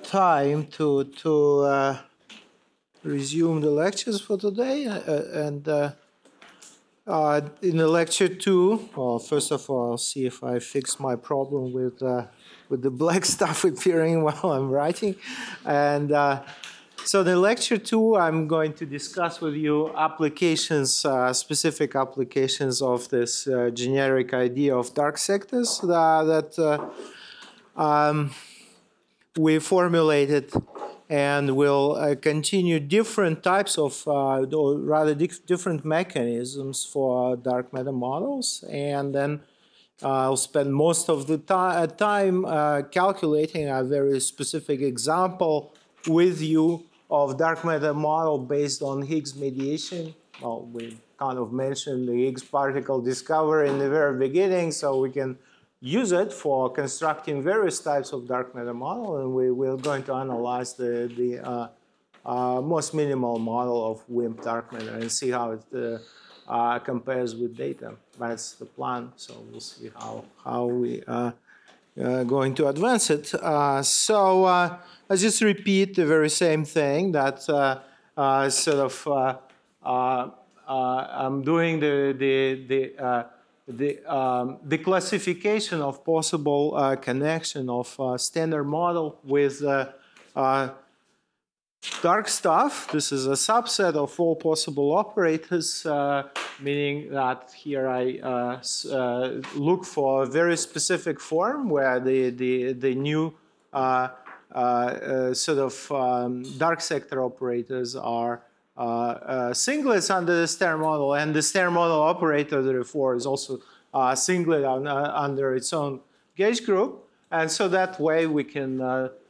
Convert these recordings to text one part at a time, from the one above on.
time to resume the lectures for today. In the lecture 2, well, first of all, I'll see if I fix my problem with the black stuff appearing while I'm writing. And so in lecture 2, I'm going to discuss with you applications, specific applications of this generic idea of dark sectors that we formulated, and will continue different types of, or rather different mechanisms for dark matter models. And then I'll spend most of the time calculating a very specific example with you of dark matter model based on Higgs mediation. Well, we kind of mentioned the Higgs particle discovery in the very beginning, so we can use it for constructing various types of dark matter model, and we're going to analyze the most minimal model of WIMP dark matter and see how it compares with data. That's the plan, so we'll see how we are going to advance it. So I just repeat the very same thing that I'm doing the classification of possible connection of standard model with dark stuff. This is a subset of all possible operators, meaning that here I look for a very specific form where the new dark sector operators are singlets under the Stern model, and the Stern model operator, therefore, is also singlet under its own gauge group. And so that way we can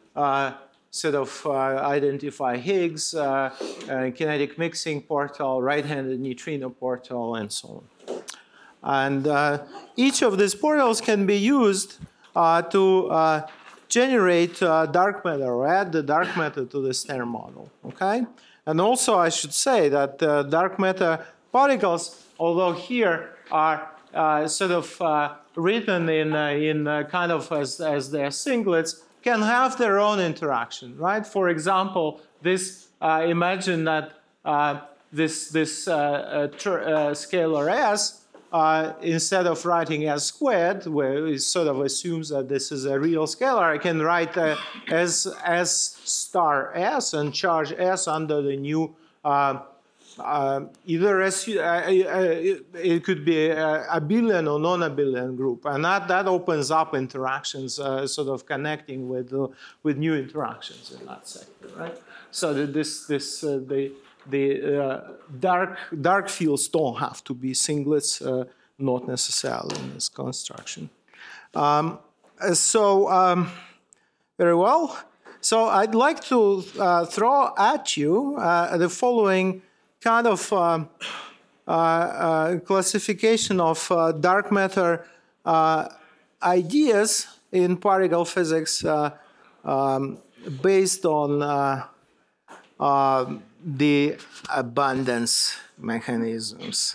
identify Higgs, kinetic mixing portal, right-handed neutrino portal, and so on. And each of these portals can be used to generate dark matter, or add the dark matter to the Stern model, okay? And also, I should say that dark matter particles, although here are written in kind of as their singlets, can have their own interaction, right? For example, this imagine that this scalar s, instead of writing s squared, where it sort of assumes that this is a real scalar, I can write as s star s and charge s under the new either it could be a abelian or non-abelian group, and that opens up interactions, sort of connecting with new interactions in that sector, right? So the dark fields don't have to be singlets, not necessarily in this construction. Very well. So I'd like to throw at you the following kind of classification of dark matter ideas in particle physics based on the abundance mechanisms.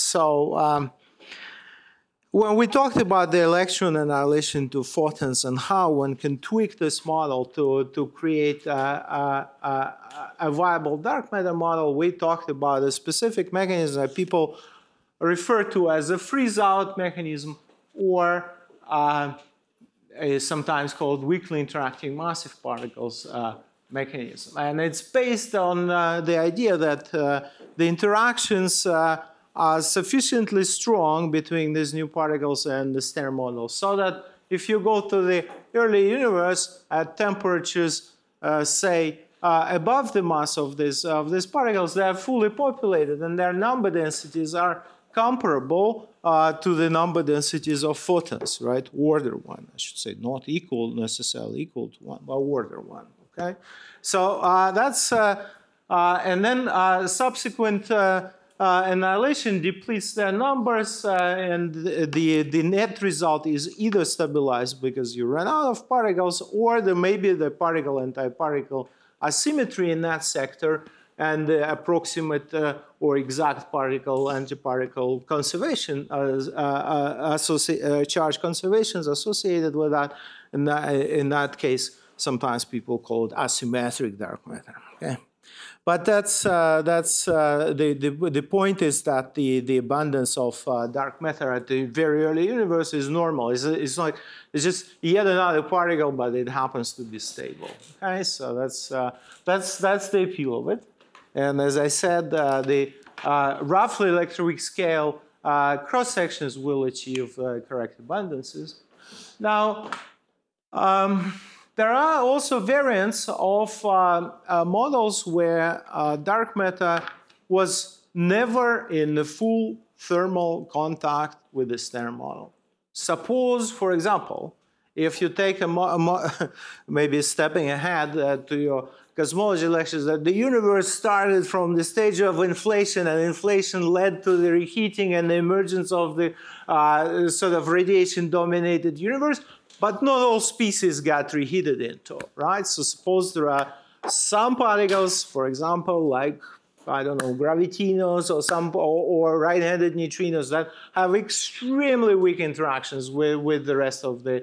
When we talked about the electron annihilation to photons and how one can tweak this model to create a viable dark matter model, we talked about a specific mechanism that people refer to as a freeze-out mechanism, or is sometimes called weakly interacting massive particles mechanism. And it's based on the idea that the interactions are sufficiently strong between these new particles and the Stern model, so that if you go to the early universe at temperatures, say, above the mass of these particles, they are fully populated, and their number densities are comparable to the number densities of photons, right? Order 1, I should say, not necessarily equal to 1, but order 1, okay? So that's, and then subsequent annihilation depletes their numbers, and the net result is either stabilized because you run out of particles, or there may be the particle-antiparticle asymmetry in that sector, and the approximate or exact particle-antiparticle conservation, charge conservations associated with that in that case sometimes people call it asymmetric dark matter. Okay? But the point is that the abundance of dark matter at the very early universe is normal. It's just yet another particle, but it happens to be stable. Okay, so that's the appeal of it. And as I said, the roughly electroweak scale cross sections will achieve correct abundances. Now. There are also variants of models where dark matter was never in the full thermal contact with the Stern model. Suppose, for example, if you take maybe stepping ahead to your cosmology lectures, that the universe started from the stage of inflation, and inflation led to the reheating and the emergence of the sort of radiation-dominated universe. But not all species got reheated into, right? So suppose there are some particles, for example, like, I don't know, gravitinos or right-handed neutrinos that have extremely weak interactions with the rest of the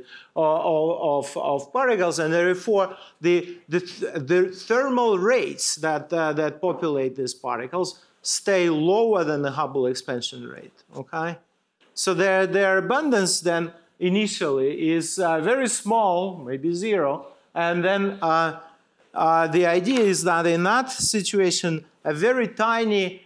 of particles, and therefore the thermal rates that populate these particles stay lower than the Hubble expansion rate. Okay, so their abundance then initially is very small, maybe zero, and then the idea is that in that situation, a very tiny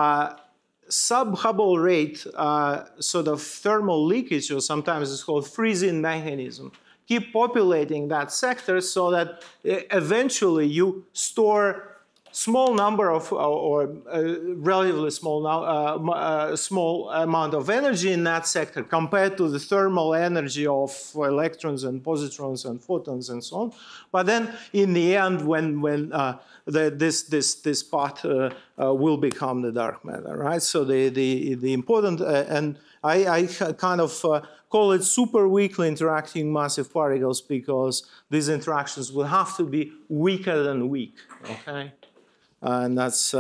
sub-Hubble rate sort of thermal leakage, or sometimes it's called freezing mechanism, keep populating that sector so that eventually you store small number of, or relatively small amount of energy in that sector compared to the thermal energy of electrons and positrons and photons and so on. But then in the end, when this part will become the dark matter, right? So the important, and I kind of call it super weakly interacting massive particles, because these interactions will have to be weaker than weak, okay? And that's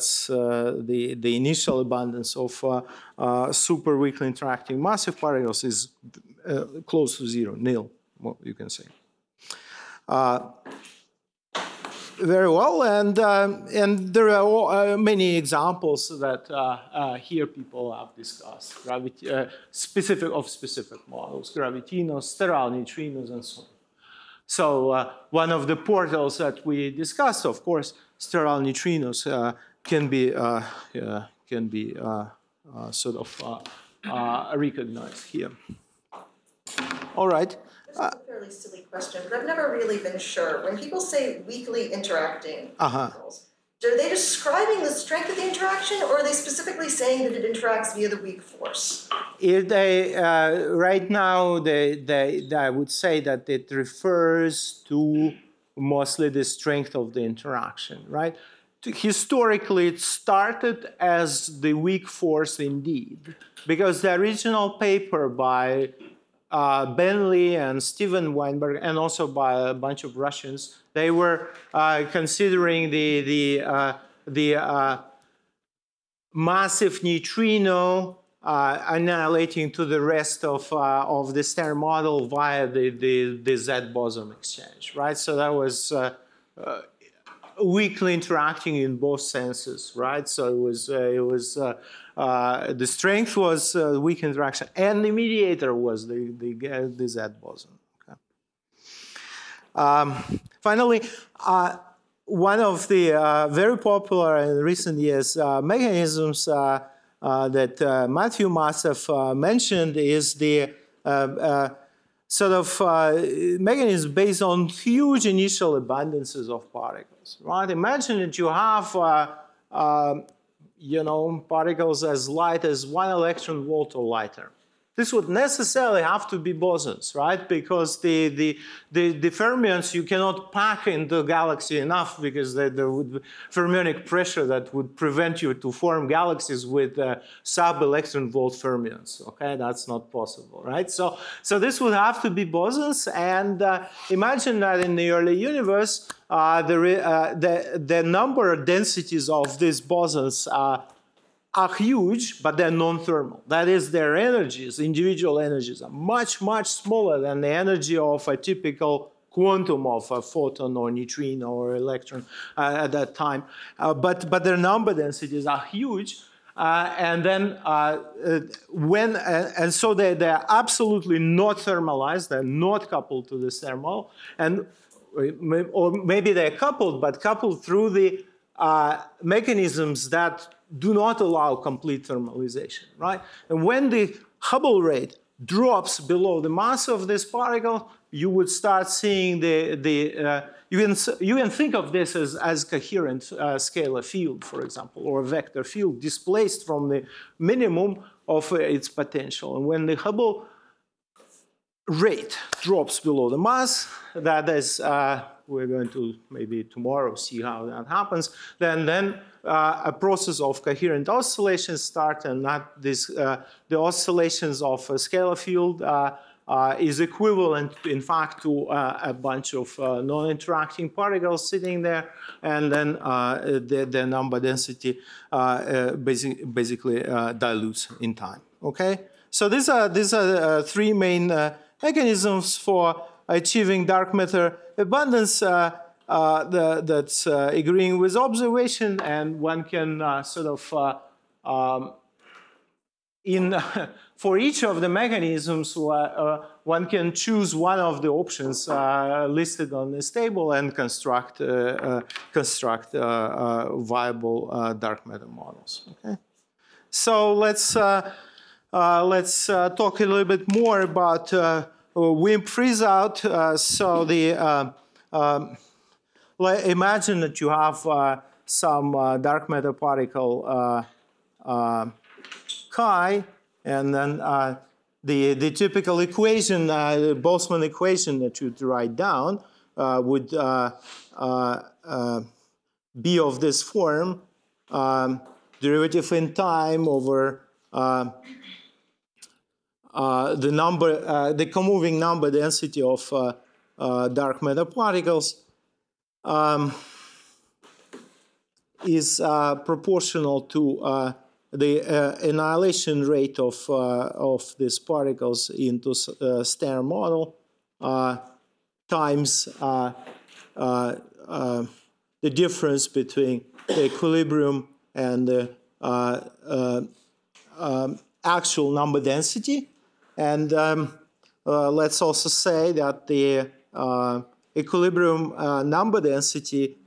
the initial abundance of super weakly interacting massive particles is close to zero, nil, what you can say. Very well, and there are many examples that here people have discussed, specific models, gravitinos, sterile neutrinos, and so on. So one of the portals that we discussed, of course, sterile neutrinos can be sort of recognized here. All right. This is a fairly silly question, but I've never really been sure. When people say weakly interacting particles, are they describing the strength of the interaction, or are they specifically saying that it interacts via the weak force? Right now, I would say that it refers to mostly the strength of the interaction, right? Historically, it started as the weak force indeed, because the original paper by Bentley and Steven Weinberg, and also by a bunch of Russians, they were considering the massive neutrino annihilating to the rest of the Stern model via the Z boson exchange, right? So that was weakly interacting in both senses, right? So it was the strength was weak interaction, and the mediator was the Z boson. Okay. Finally, one of the very popular in recent years mechanisms that Matthew must have mentioned is the sort of mechanism based on huge initial abundances of particles, right? Imagine that you have, particles as light as 1 electron volt or lighter. This would necessarily have to be bosons, right? Because the fermions you cannot pack into a galaxy enough, because there would be fermionic pressure that would prevent you to form galaxies with sub-electron volt fermions. Okay, that's not possible, right? So this would have to be bosons, and imagine that in the early universe, the number densities of these bosons are huge, but they're non-thermal. That is, their energies, individual energies, are much, much smaller than the energy of a typical quantum of a photon or neutrino or electron at that time. But their number densities are huge. And so they're absolutely not thermalized. They're not coupled to this thermal. Or maybe they're coupled, but coupled through the mechanisms that do not allow complete thermalization, right? And when the Hubble rate drops below the mass of this particle, you would start seeing you can think of this as coherent scalar field, for example, or a vector field displaced from the minimum of its potential. And when the Hubble rate drops below the mass, that is, we're going to maybe tomorrow see how that happens, then a process of coherent oscillations start, and not this, the oscillations of a scalar field is equivalent, in fact, to a bunch of non-interacting particles sitting there, and then the number density basically dilutes in time. Okay, so these are three main mechanisms for achieving dark matter abundance that's agreeing with observation, and one can for each of the mechanisms, one can choose one of the options listed on this table and construct viable dark matter models. Okay, so let's talk a little bit more about WIMP freeze-out. Imagine that you have some dark matter particle chi, and then the typical equation, the Boltzmann equation that you'd write down would be of this form: derivative in time over the comoving number density of dark matter particles is proportional to the annihilation rate of these particles into Stern model times the difference between the equilibrium and the actual number density. And let's also say that the equilibrium number density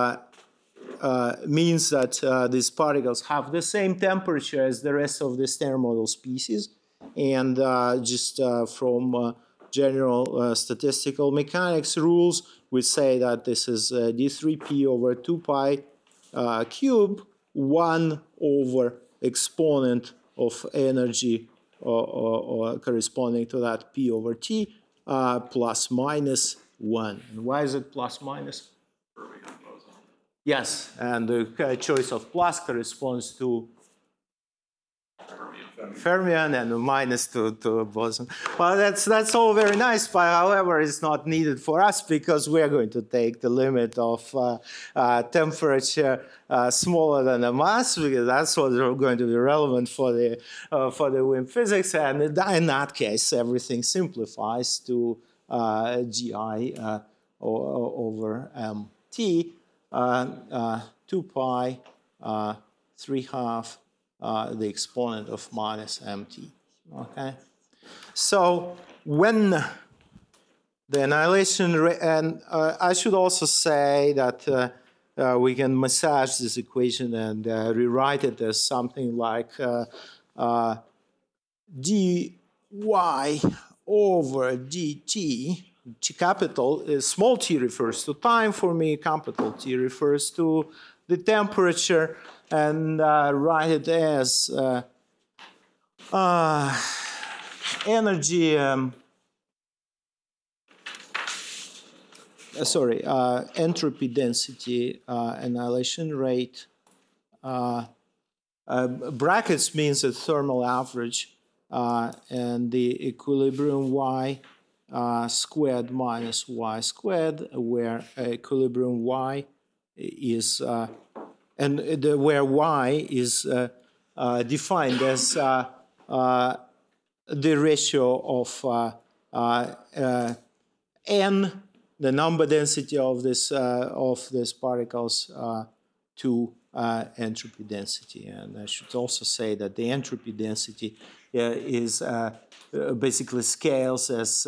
means that these particles have the same temperature as the rest of the Stern model species. And just from general statistical mechanics rules, we say that this is d3p over 2 pi cube, 1 over exponent of energy or corresponding to that p over t plus minus 1. And why is it plus minus? Yes, and the choice of plus corresponds to fermion, and the minus to boson. Well, that's all very nice, but however, it's not needed for us because we're going to take the limit of temperature smaller than the mass, because that's what's going to be relevant for the WIMP physics. And in that case, everything simplifies to GI over mt. 2 pi 3/2 the exponent of minus mt. Okay, so when the annihilation rate, and I should also say that we can massage this equation and rewrite it as something like dy over dt. Capital small t refers to time for me, capital T refers to the temperature, and write it as energy, entropy density, annihilation rate. Brackets means a thermal average, and the equilibrium y squared minus y squared, where equilibrium y is where y is defined as the ratio of n the number density of this particles to entropy density. And I should also say that the entropy density is basically scales as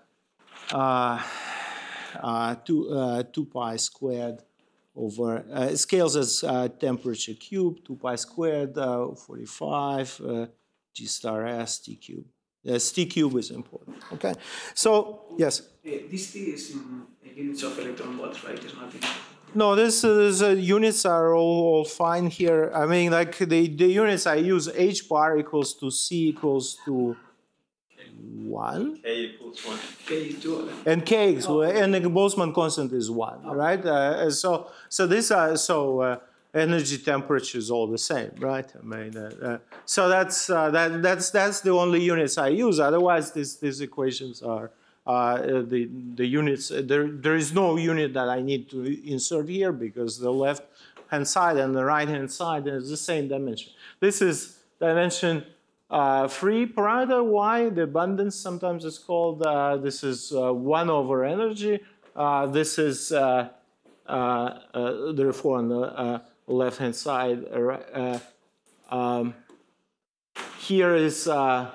2 pi squared over, scales as temperature cubed, 2 pi squared, 45, G star S, T cube. Yes, T cube is important. Okay, so yes. This T is in units of electron volts, right? It's not in. No, this units are all fine here. I mean, like the units I use, H bar equals to C equals to 1. K equals 1. K is 2. And K is and the Boltzmann constant is 1, right? So these are energy temperature is all the same, right? I mean, so that's the only units I use. Otherwise, these equations are the units. There is no unit that I need to insert here because the left hand side and the right hand side is the same dimension. This is dimension 3 parameter y. The abundance sometimes is called. This is 1 over energy. This is therefore on the left hand side. Here is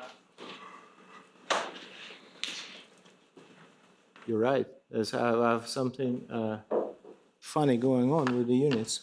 you're right. I have something funny going on with the units.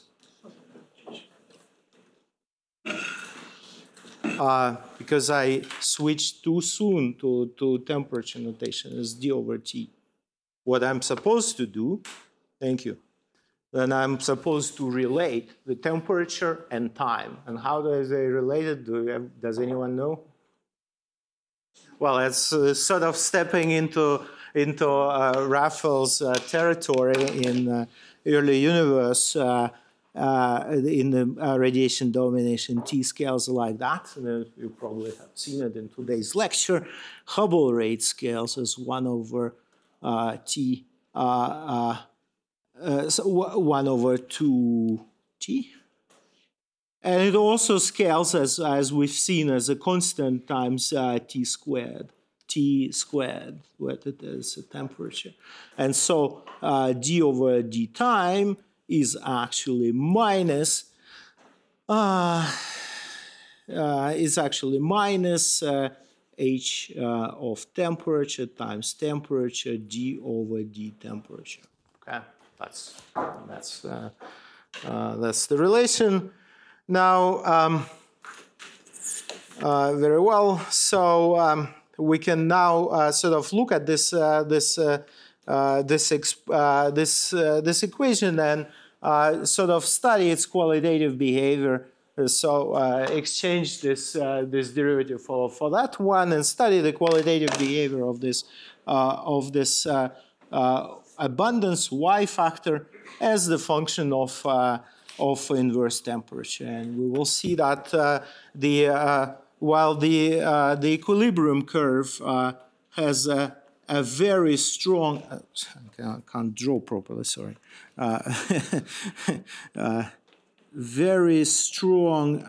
Because I switched too soon to temperature notation as d over t. What I'm supposed to do, thank you, then I'm supposed to relate the temperature and time. And how does they relate it? Does anyone know? Well, it's sort of stepping into Raphael's territory in early universe. In the radiation domination, T scales like that. And you probably have seen it in today's lecture. Hubble rate scales as 1 over T, so 1 over 2T. And it also scales, as we've seen, as a constant times T squared. T squared, what it is, a temperature. And so d over d time is actually minus h of temperature times temperature d over d temperature. Okay, that's the relation. Now, very well. So we can now sort of look at this equation and sort of study its qualitative behavior. So exchange this derivative for that one and study the qualitative behavior of this abundance y factor as the function of inverse temperature. And we will see that while the equilibrium curve has a very strong, I can't draw properly, sorry. Very strong,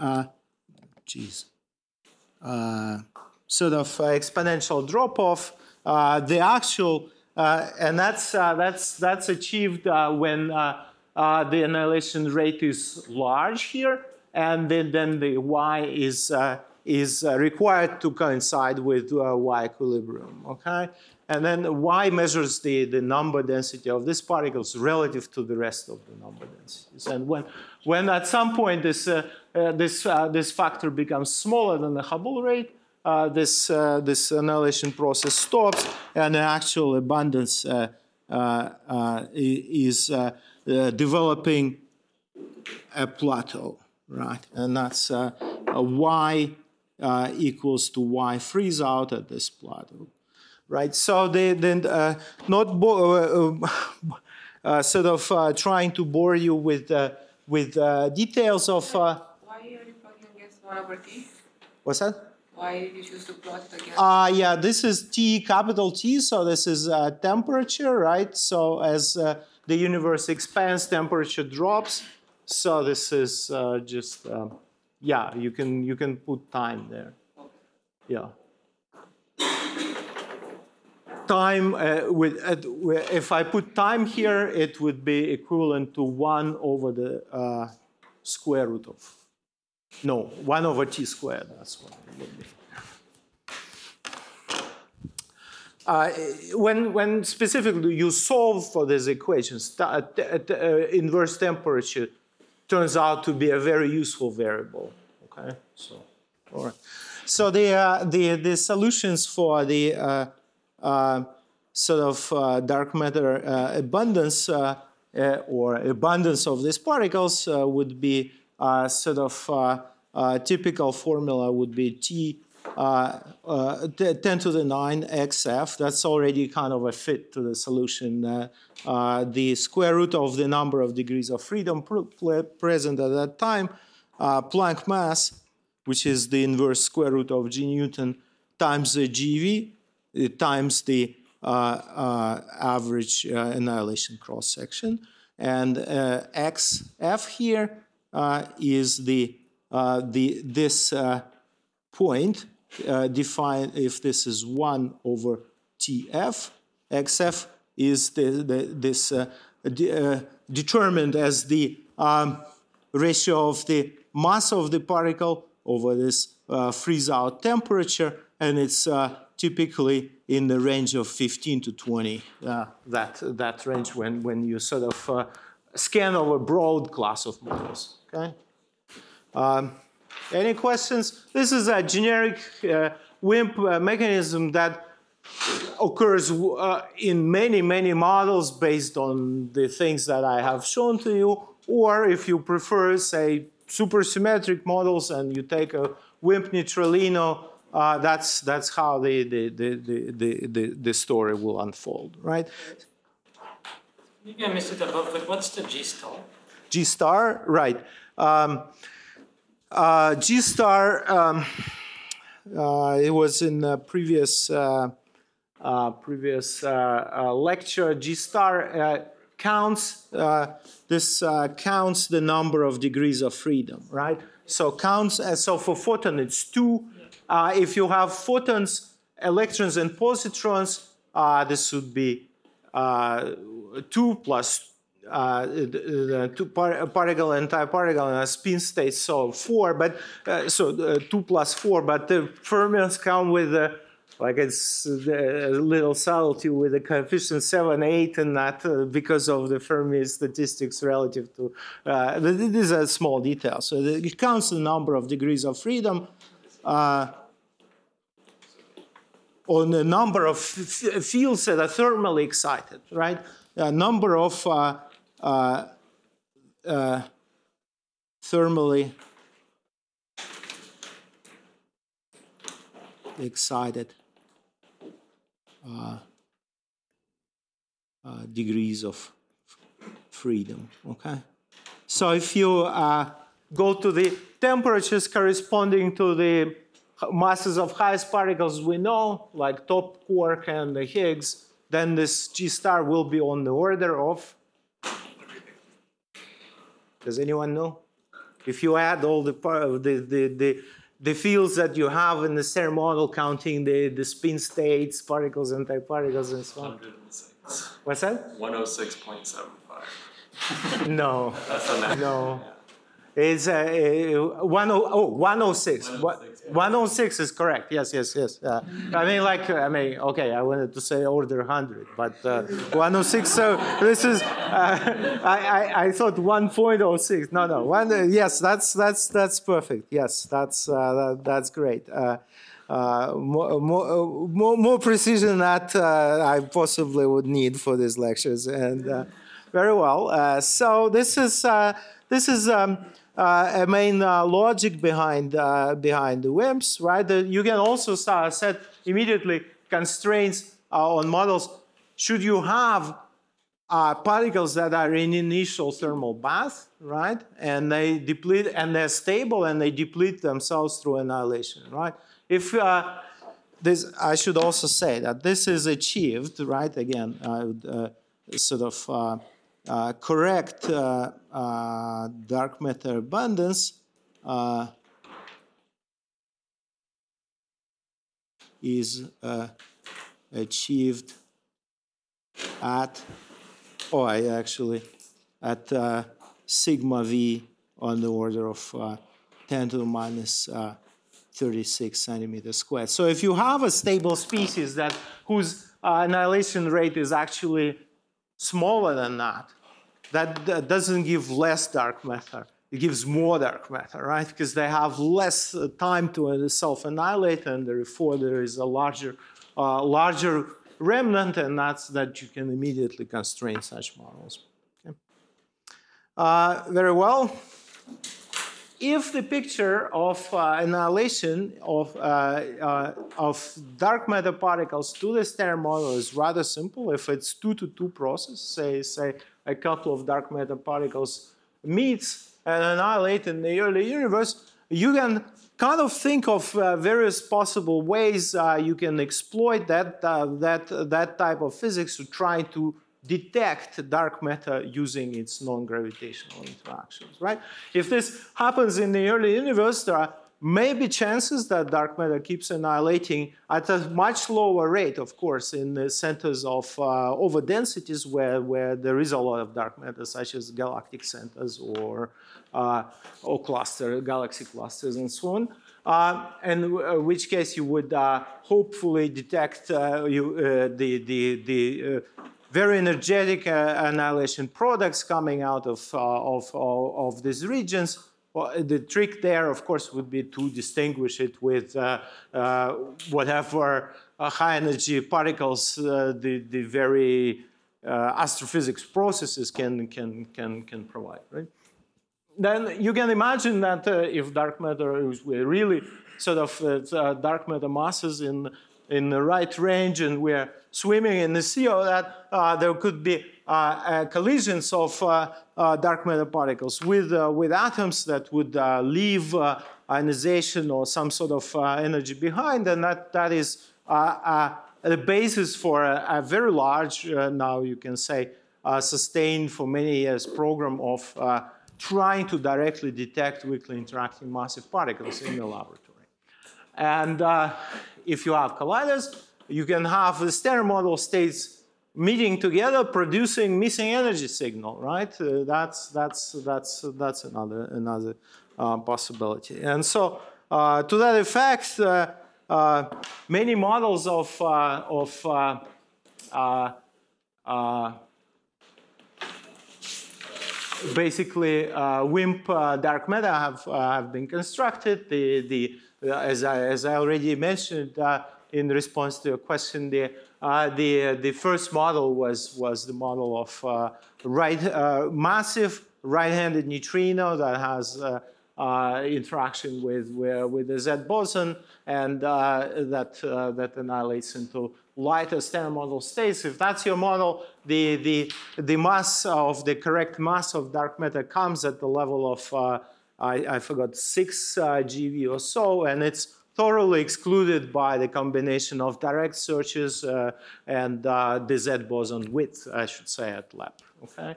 sort of exponential drop-off. The actual, and that's achieved when the annihilation rate is large here, and then the y is required to coincide with y equilibrium. Okay. And then y measures the number density of these particles relative to the rest of the number densities. And when at some point this factor becomes smaller than the Hubble rate, this annihilation process stops, and the actual abundance is developing a plateau, right? And that's y equals to y freeze out at this plateau. Right, so not sort of trying to bore you with details of. Why are you plotting against 1 over t? What's that? Why did you choose to plot against? Yeah, this is T, capital T. So this is temperature, right? So as the universe expands, temperature drops. So this is just yeah. You can put time there. Yeah. time if I put time here, it would be equivalent to 1 over the square root of, no, 1 over t squared. That's what it would be. When specifically you solve for these equations, inverse temperature turns out to be a very useful variable. Okay, so all right. So the solutions for the sort of dark matter abundance or abundance of these particles would be sort of typical formula would be T 10 to the 9 XF. That's already kind of a fit to the solution. The square root of the number of degrees of freedom present at that time, Planck mass, which is the inverse square root of G Newton, times the GV, times the average annihilation cross section, and XF here is this point defined if this is 1 over TF. XF is determined as the ratio of the mass of the particle over this freeze-out temperature, and it's typically in the range of 15 to 20, that range when you sort of scan over a broad class of models. Okay. Any questions? This is a generic WIMP mechanism that occurs in many, many models based on the things that I have shown to you, or if you prefer, say, supersymmetric models and you take a WIMP neutralino, that's how the story will unfold, right? Maybe I missed it above, but what's the G star? G star, right. G star, it was in the previous lecture. G star counts, counts the number of degrees of freedom, right? So counts, so for photon it's 2. If you have photons, electrons, and positrons, this would be 2 plus particle and antiparticle and a spin state, so 4. But 2 plus 4. But the fermions come with like it's a little subtlety with the coefficient 7, 8, and that because of the Fermi statistics relative to. These are small details. So it counts the number of degrees of freedom on the number of fields that are thermally excited, right? A number of thermally excited degrees of freedom, okay? So if you go to the temperatures corresponding to the masses of highest particles we know, like top quark and the Higgs, then this G star will be on the order of, does anyone know? If you add all the fields that you have in the CERN model, counting the spin states, particles, antiparticles, and so on. 106. What's that? 106.75. No. That's the next. No. It's 106. 106 is correct. Yes. I mean, okay, I wanted to say order 100, but 106. So this is, I thought 1.06. No. Yes, that's perfect. Yes, that's great. More precision that I possibly would need for these lectures, and very well. So this is a main logic behind the WIMPs, right? You can also set immediately constraints on models. Should you have particles that are in initial thermal bath, right? And they deplete, and they're stable, and they deplete themselves through annihilation, right? If this, I should also say that this is achieved, right? Again, I would sort of correct dark matter abundance is achieved at, at sigma v on the order of 10 to the minus 36 centimeters squared. So if you have a stable species whose annihilation rate is actually smaller than that, that doesn't give less dark matter. It gives more dark matter, right? Because they have less time to self-annihilate, and therefore there is a larger remnant, and that's that you can immediately constrain such models. Okay. Very well. If the picture of annihilation of dark matter particles to the Stern model is rather simple, if it's 2-to-2 process, say a couple of dark matter particles meets and annihilate in the early universe, you can kind of think of various possible ways you can exploit that type of physics to try to detect dark matter using its non-gravitational interactions, right? If this happens in the early universe, there are maybe chances that dark matter keeps annihilating at a much lower rate, of course, in the centers of overdensities where there is a lot of dark matter, such as galactic centers or galaxy clusters and so on. In which case you would hopefully detect the very energetic annihilation products coming out of these regions. Well, the trick there, of course, would be to distinguish it with whatever high-energy particles the very astrophysics processes can provide, right? Then you can imagine that if dark matter is really sort of dark matter masses in the right range, and we're swimming in the sea, or that there could be collisions of dark matter particles with atoms that would leave ionization or some sort of energy behind, and that is the basis for a very large, now you can say, sustained for many years program of trying to directly detect weakly interacting massive particles in the laboratory. And if you have colliders, you can have the Stern model states meeting together, producing missing energy signal, right? That's another possibility. And so, to that effect, many models of basically WIMP dark matter have been constructed. As I already mentioned in response to your question, the first model was the model of massive right-handed neutrino that has interaction with the Z boson, and that annihilates into lighter Stern model states. If that's your model, the mass of the correct mass of dark matter comes at the level of I forgot 6 GeV or so, and it's thoroughly excluded by the combination of direct searches and the Z boson width, I should say, at LEP. Okay,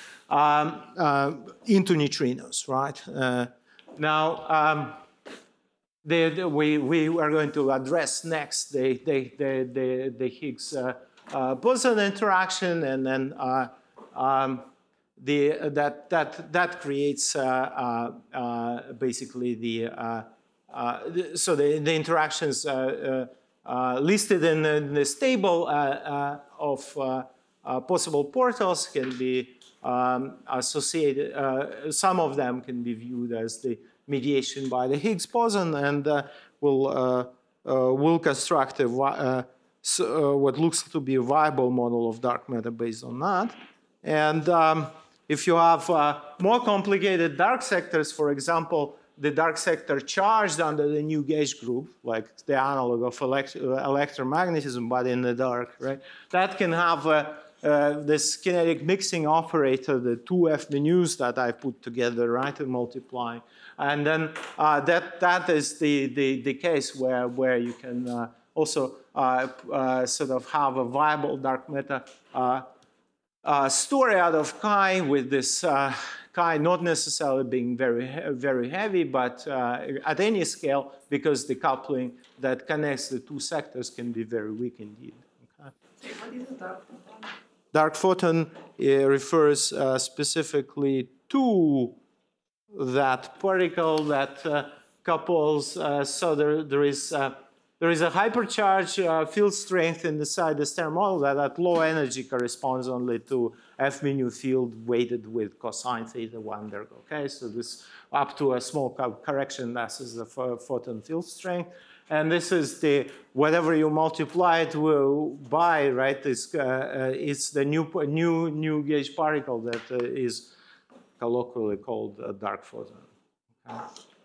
into neutrinos, right? Now, we are going to address next the Higgs boson interaction, and then that creates basically so the interactions listed in the table of possible portals can be associated. Some of them can be viewed as the mediation by the Higgs boson, and we'll construct what looks to be a viable model of dark matter based on that. And if you have more complicated dark sectors, for example, the dark sector charged under the new gauge group, like the analog of electromagnetism, but in the dark, right? That can have this kinetic mixing operator, the 2F menus that I put together, right, and multiply. And then that is the case where you can also sort of have a viable dark matter story out of chi, with this chi not necessarily being very heavy, but at any scale, because the coupling that connects the two sectors can be very weak indeed. What is a dark photon? Dark photon refers specifically to that particle that couples. So there is a hypercharge field strength inside the Stern model that at low energy corresponds only to F mu field weighted with cosine theta 1 ergo. Okay, so this up to a small correction, this is the photon field strength. And this is the, whatever you multiply it by, right, it's the new gauge particle that is colloquially called a dark photon. Okay.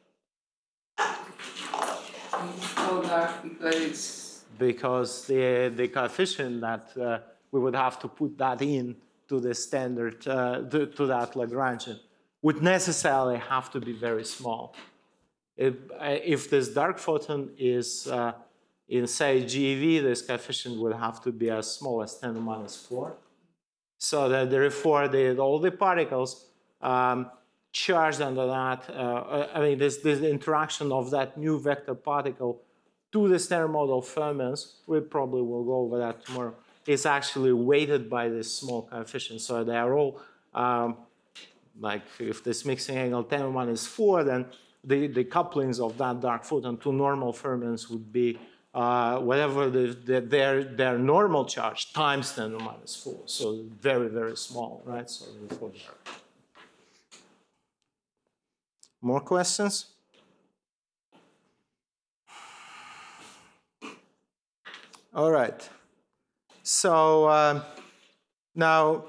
It's so dark because the coefficient that we would have to put that in to the standard, to that Lagrangian, would necessarily have to be very small. If this dark photon is in, say, GeV, this coefficient would have to be as small as 10 to minus 4. So that therefore, all the particles charged under that, I mean, this interaction of that new vector particle to the Stern model fermions, we probably will go over that tomorrow, is actually weighted by this small coefficient. So they are all, like if this mixing angle 10 to minus 4, then the couplings of that dark photon to normal fermions would be whatever their normal charge times 10 to minus 4. So very, very small, right? So therefore, more questions? All right. So now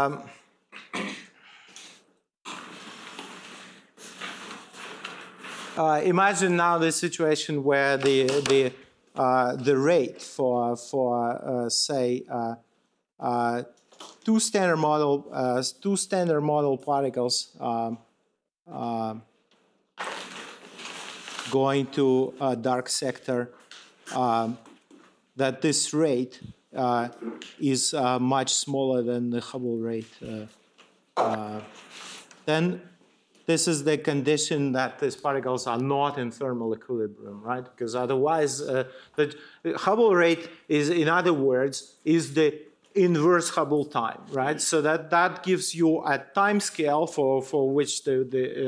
imagine now the situation where the rate for say two standard model particles going to a dark sector, that this rate is much smaller than the Hubble rate. Then this is the condition that these particles are not in thermal equilibrium, right? Because otherwise, the Hubble rate is, in other words, is the inverse Hubble time, right? So that gives you a time scale for which for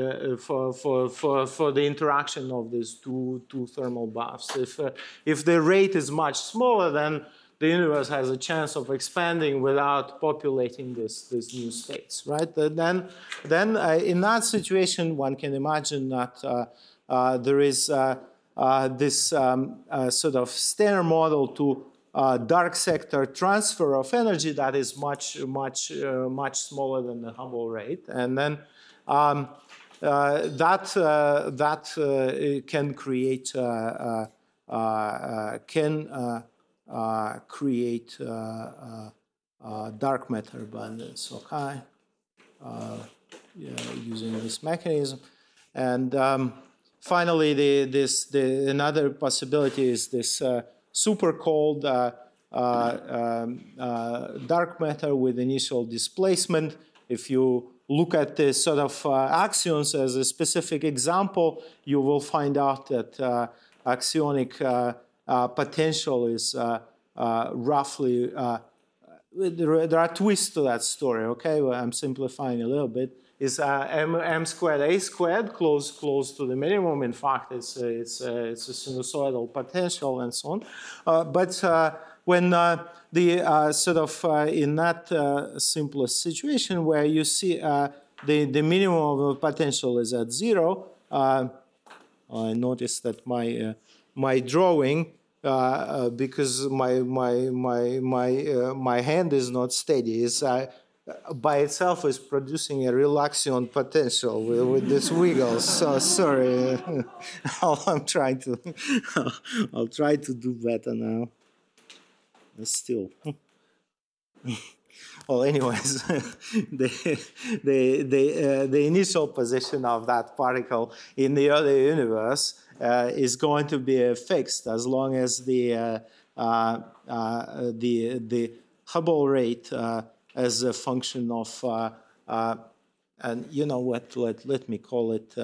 the interaction of these two thermal baths. If the rate is much smaller, then the universe has a chance of expanding without populating these new states, right? Then in that situation, one can imagine that there is this sort of Stern model to dark sector transfer of energy that is much smaller than the Hubble rate, and then that can create dark matter abundance, okay? Using this mechanism, and finally, another possibility is this super cold dark matter with initial displacement. If you look at the sort of axions as a specific example, you will find out that axionic potential is roughly, there are twists to that story, okay? Well, I'm simplifying a little bit. Is m squared a squared close to the minimum. In fact, it's a sinusoidal potential and so on. But when the sort of in that simplest situation where you see the minimum of the potential is at 0, I noticed that my drawing, because my hand is not steady, is by itself is producing a relaxion potential with this wiggle. So sorry, I'll try to do better now. Still, well, anyways, the initial position of that particle in the early universe is going to be fixed as long as the Hubble rate as a function of, and you know what, let me call it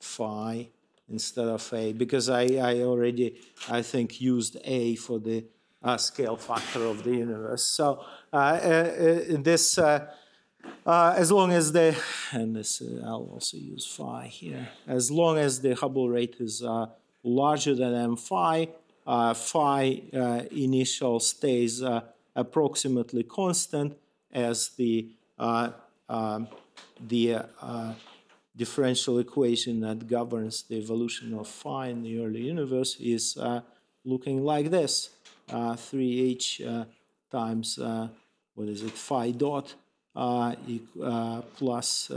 phi instead of a, because I already, I think, used a for the scale factor of the universe. So this, as long as and this, I'll also use phi here, as long as the Hubble rate is larger than m phi, phi initial stays approximately constant as the differential equation that governs the evolution of phi in the early universe is looking like this: 3h times what is it, phi dot plus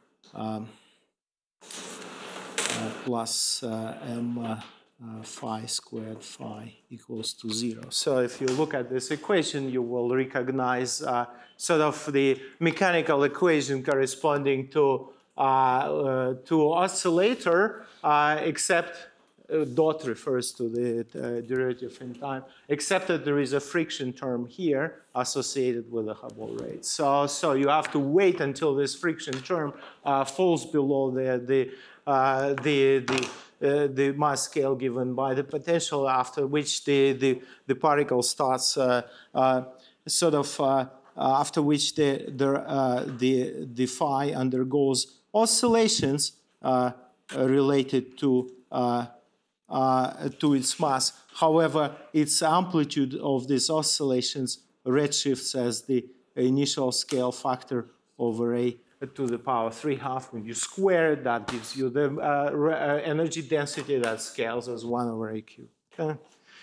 m phi squared phi equals to 0. So if you look at this equation, you will recognize sort of the mechanical equation corresponding to oscillator, except dot refers to the derivative in time, except that there is a friction term here associated with the Hubble rate. So you have to wait until this friction term falls below the mass scale given by the potential, after which the particle starts after which the phi undergoes oscillations related to its mass. However, its amplitude of these oscillations redshifts as the initial scale factor over a to the power 3/2. When you square it, that gives you the energy density that scales as 1 over a cube. Okay?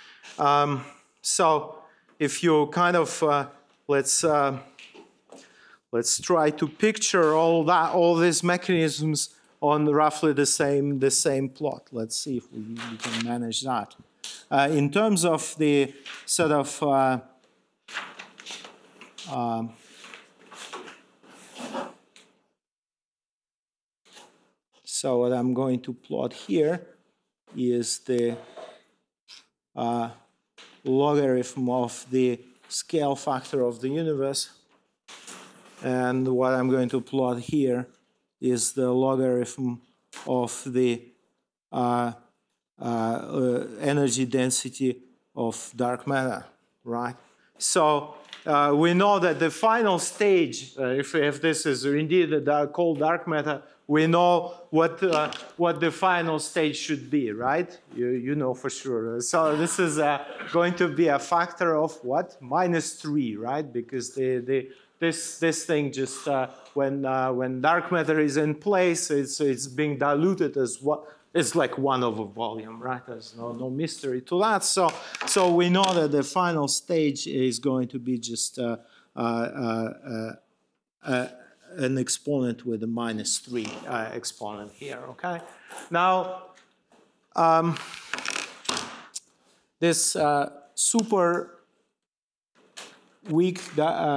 So if you kind of let's try to picture all these mechanisms on roughly the same plot. Let's see if we can manage that. In terms of the sort of so what I'm going to plot here is the logarithm of the scale factor of the universe. And what I'm going to plot here is the logarithm of the energy density of dark matter, right? So we know that the final stage, if this is indeed the cold dark matter, we know what the final stage should be, right? You know for sure. So this is going to be a factor of what? -3, right? Because this thing just when dark matter is in place, it's being diluted as what? It's like 1 over volume, right? There's no mystery to that. So we know that the final stage is going to be just an exponent with a -3 exponent here, okay? Now, this super weak,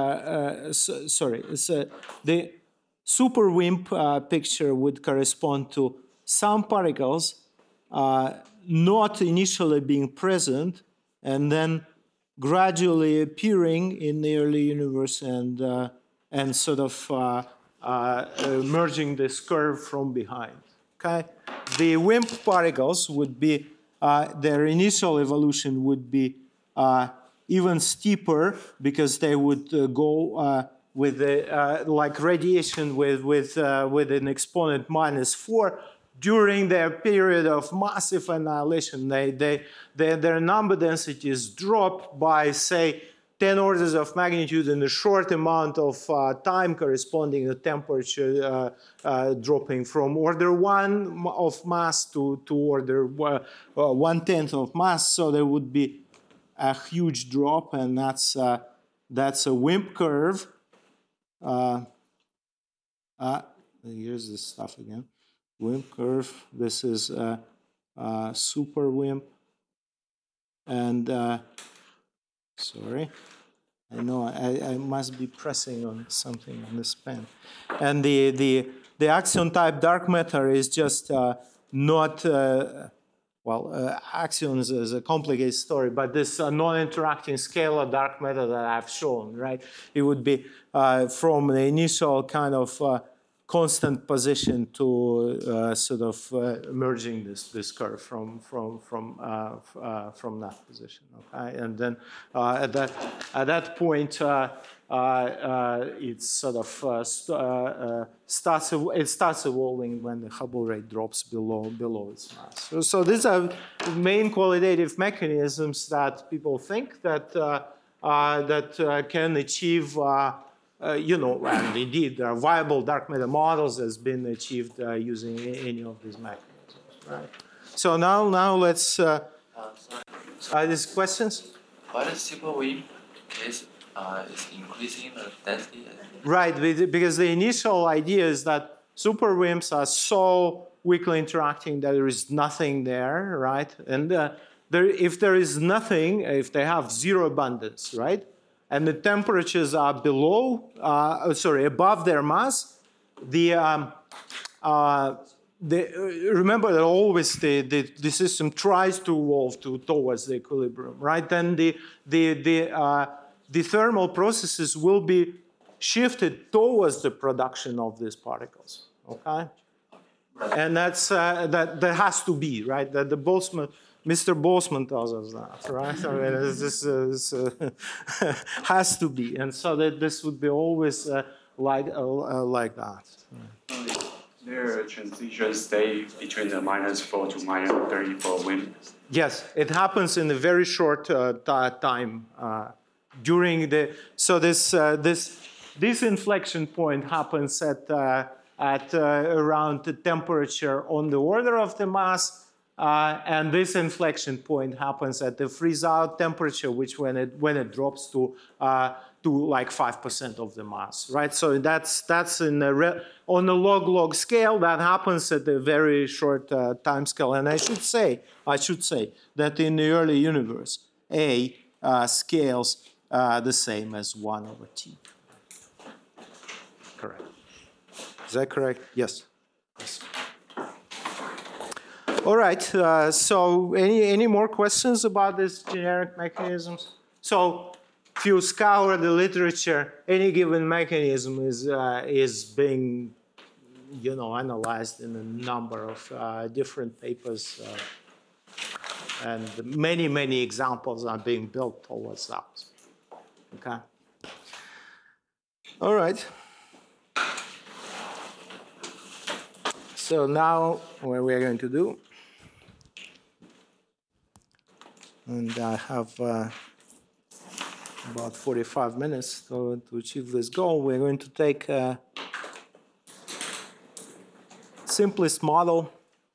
the super WIMP picture would correspond to some particles not initially being present and then gradually appearing in the early universe and sort of merging this curve from behind. Okay, the WIMP particles would be their initial evolution would be even steeper because they would go with like radiation with an exponent -4 during their period of massive annihilation. Their number densities drop by, say, 10 orders of magnitude in a short amount of time, corresponding to temperature dropping from order 1 of mass to order 1/10 of mass. So there would be a huge drop, and that's a WIMP curve. Here's this stuff again. WIMP curve. This is super WIMP, and sorry, I know I must be pressing on something on this pen. And the axion type dark matter is just not axions is a complicated story, but this non-interacting scalar dark matter that I've shown, right? It would be from the initial kind of constant position to sort of merging this curve from that position. Okay, and then at that point it sort of starts evolving when the Hubble rate drops below its mass. So these are main qualitative mechanisms that people think that can achieve. And indeed, there are viable dark matter models that's been achieved using any of these mechanisms, right? So now let's. These questions? Why the super WIMP case is increasing the density? Right, because the initial idea is that super WIMPs are so weakly interacting that there is nothing there, right? And if there is nothing, if they have zero abundance, right? And the temperatures are above their mass, remember that always the system tries to evolve towards the equilibrium, right? Then the thermal processes will be shifted towards the production of these particles, okay? And that's that has to be, right? That the Boltzmann. Mr. Boltzmann tells us that, right? I mean, this has to be, and so that this would be always like that. There a transition state between the -4 to -30 for WIMP? Yes, it happens in a very short time during the. So this inflection point happens at around the temperature on the order of the mass. And this inflection point happens at the freeze-out temperature, which when it drops to like 5% of the mass, right? So that's in on a log scale. That happens at a very short time scale. And I should say that in the early universe, A scales the same as 1/T. Correct. Is that correct? Yes. Yes. All right, so any more questions about these generic mechanisms? So if you scour the literature, any given mechanism is being, analyzed in a number of different papers, and many examples are being built towards that. Okay. All right. So now what we are going to do. And I have about 45 minutes to achieve this goal. We're going to take simplest model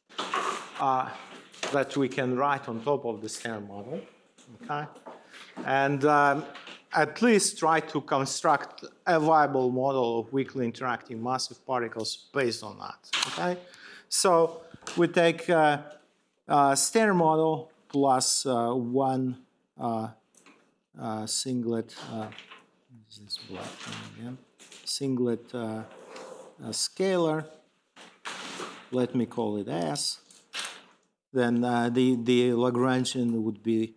that we can write on top of the standard model, okay? And at least try to construct a viable model of weakly interacting massive particles based on that, okay? So we take standard model plus one singlet, this black one again, singlet scalar, let me call it S. Then the Lagrangian would be,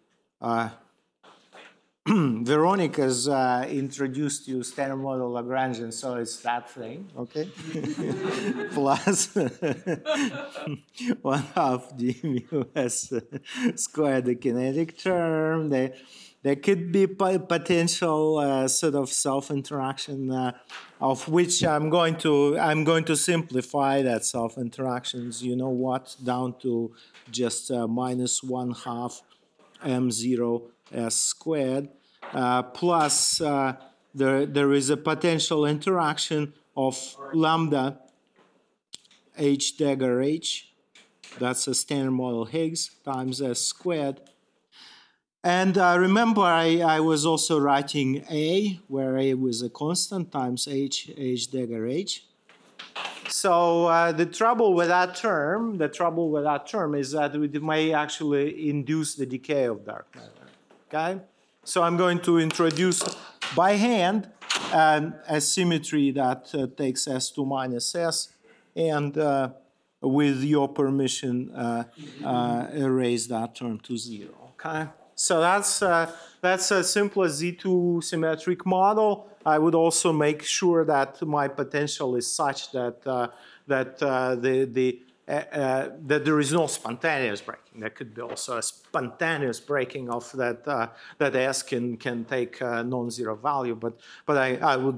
Veronica's introduced you standard model Lagrangian, so it's that thing, okay? Plus 1/2 d mu s squared, the kinetic term. There could be potential sort of self-interaction of which I'm going to simplify that self-interactions. You know what? Down to just minus 1/2 m0 s squared plus there is a potential interaction of lambda h dagger h. That's a standard model Higgs times s squared. And remember, I was also writing A, where A was a constant, times H dagger H. So the trouble with that term is that it may actually induce the decay of dark matter, okay? So I'm going to introduce by hand a symmetry that takes S2 minus S, and with your permission, erase that term to 0, okay? So that's a simple Z2 symmetric model. I would also make sure that my potential is such that that there is no spontaneous breaking. There could be also a spontaneous breaking of that that S can take a non-zero value. But I would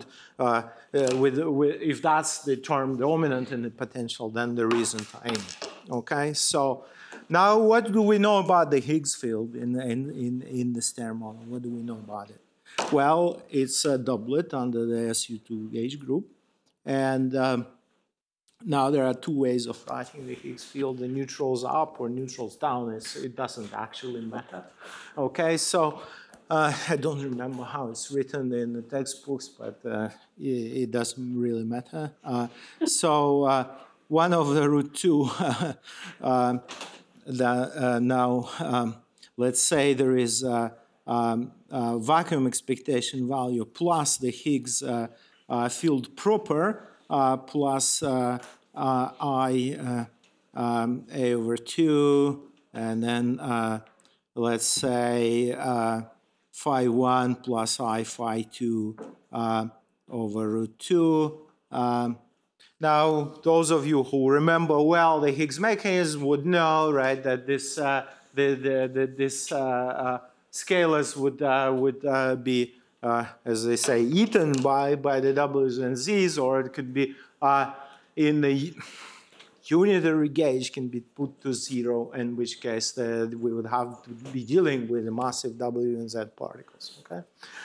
if that's the term dominant in the potential, then there isn't any. Okay, so now what do we know about the Higgs field in the Stern model? What do we know about it? Well, it's a doublet under the SU2 gauge group, and now there are two ways of writing the Higgs field: the neutrals up or neutrals down. It doesn't actually matter. Okay, so I don't remember how it's written in the textbooks, but it doesn't really matter. So 1 over root 2. Now, let's say there is vacuum expectation value plus the Higgs field proper plus I A over 2, and then let's say phi 1 plus I phi 2 over root 2. Now, those of you who remember well the Higgs mechanism would know, right, that this scalars would be, as they say, eaten by the W's and Z's, or it could be in the unitary gauge can be put to 0, in which case we would have to be dealing with the massive W and Z particles. Okay.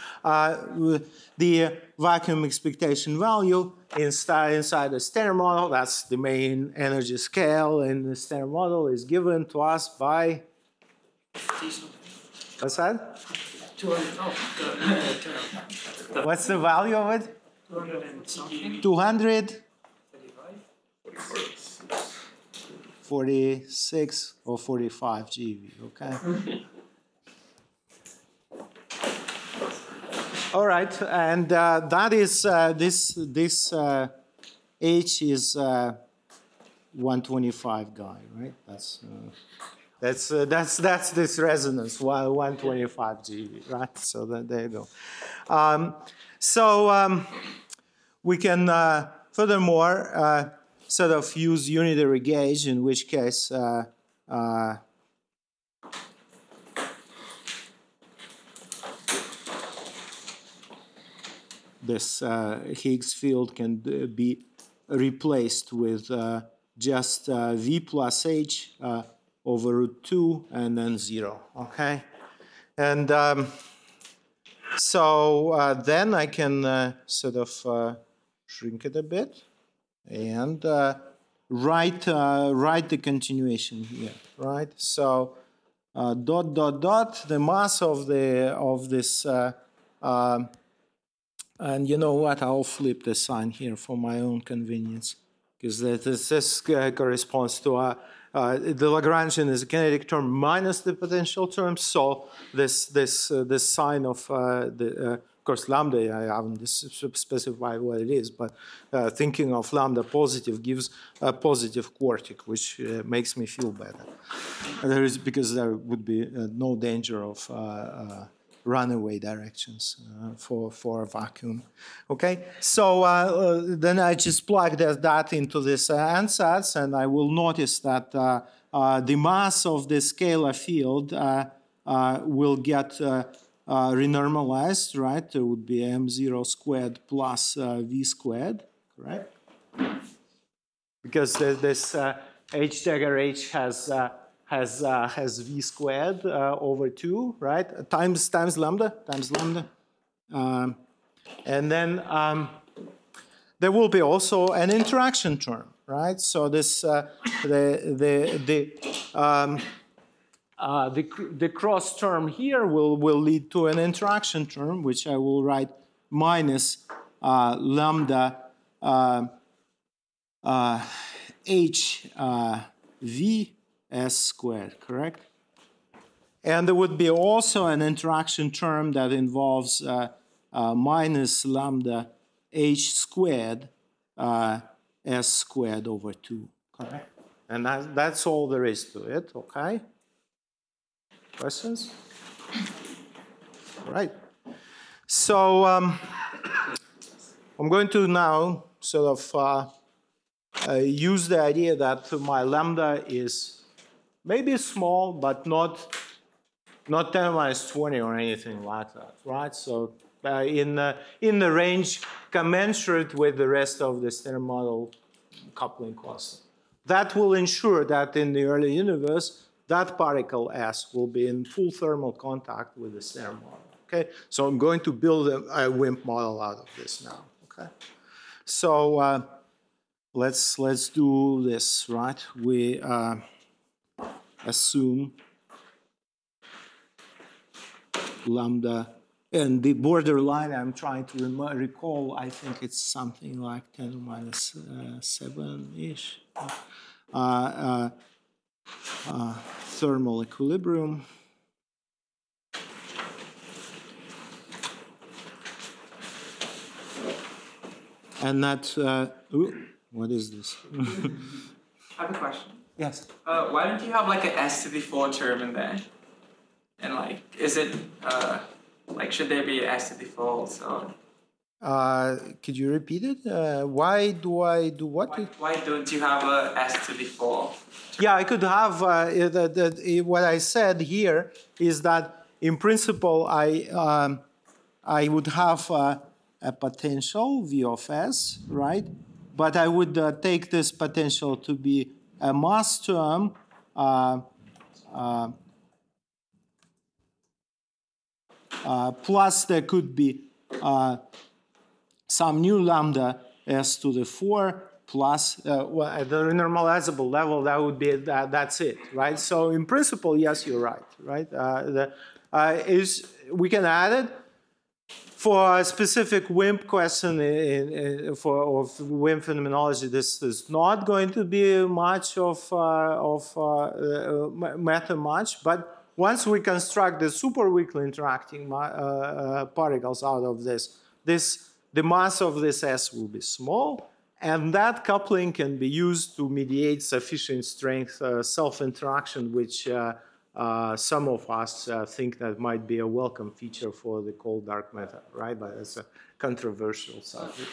The vacuum expectation value inside the Stern model, that's the main energy scale in the Stern model, is given to us by, what's that? 200. What's the value of it? 200 and something. 200? 46 or 45 GeV, okay? All right, and that is this H is 125 guy, right? That's this resonance 125 GeV, right? So there you go. We can furthermore sort of use unitary gauge, in which case this Higgs field can be replaced with just V plus H over root 2 and then 0, okay? And then I can sort of shrink it a bit and write the continuation here, right? So dot dot dot, the mass of this and you know what? I'll flip the sign here for my own convenience, because this corresponds to the Lagrangian is a kinetic term minus the potential term. So this sign of of course lambda, I haven't specified what it is, but thinking of lambda positive gives a positive quartic, which makes me feel better. Because there would be no danger of runaway directions for a vacuum. Okay, so then I just plug that into this ansatz, and I will notice that the mass of the scalar field will get renormalized, right? There would be m0 squared plus v squared, correct? Because this h dagger h has v squared over 2, right? Times lambda. And then there will be also an interaction term, right? So this the cross term here will lead to an interaction term, which I will write minus lambda h v s squared, correct? And there would be also an interaction term that involves minus lambda h squared s squared over 2, correct? And that's all there is to it, okay? Questions? All right. So I'm going to now sort of use the idea that my lambda is maybe small, but not 10 minus 20 or anything like that, right? So in the range commensurate with the rest of the Standard Model coupling constant. That will ensure that in the early universe, that particle S will be in full thermal contact with the Standard Model. Okay, so I'm going to build a WIMP model out of this now. Okay, so let's do this, right? We assume lambda, and the borderline I'm trying to recall, I think it's something like 10 minus 7-ish. Thermal equilibrium. And that, what is this? I have a question. Yes. Why don't you have like an S to the 4 term in there? And like, is it, like, should there be an S to the 4 also? Could you repeat it? Why do I do what? Why don't you have a S to the 4? Yeah, I could have, what I said here is that in principle, I would have a potential V of S, right? But I would take this potential to be a mass term plus there could be some new lambda S to the 4 plus well, at the normalizable level, that would be that's it, right? So in principle, yes, you're right? We can add it. For a specific WIMP question of WIMP phenomenology, this is not going to be much matter much, but once we construct the super weakly interacting particles out of this, the mass of this S will be small, and that coupling can be used to mediate sufficient strength self-interaction, which some of us think that might be a welcome feature for the cold dark matter, right? But it's a controversial subject.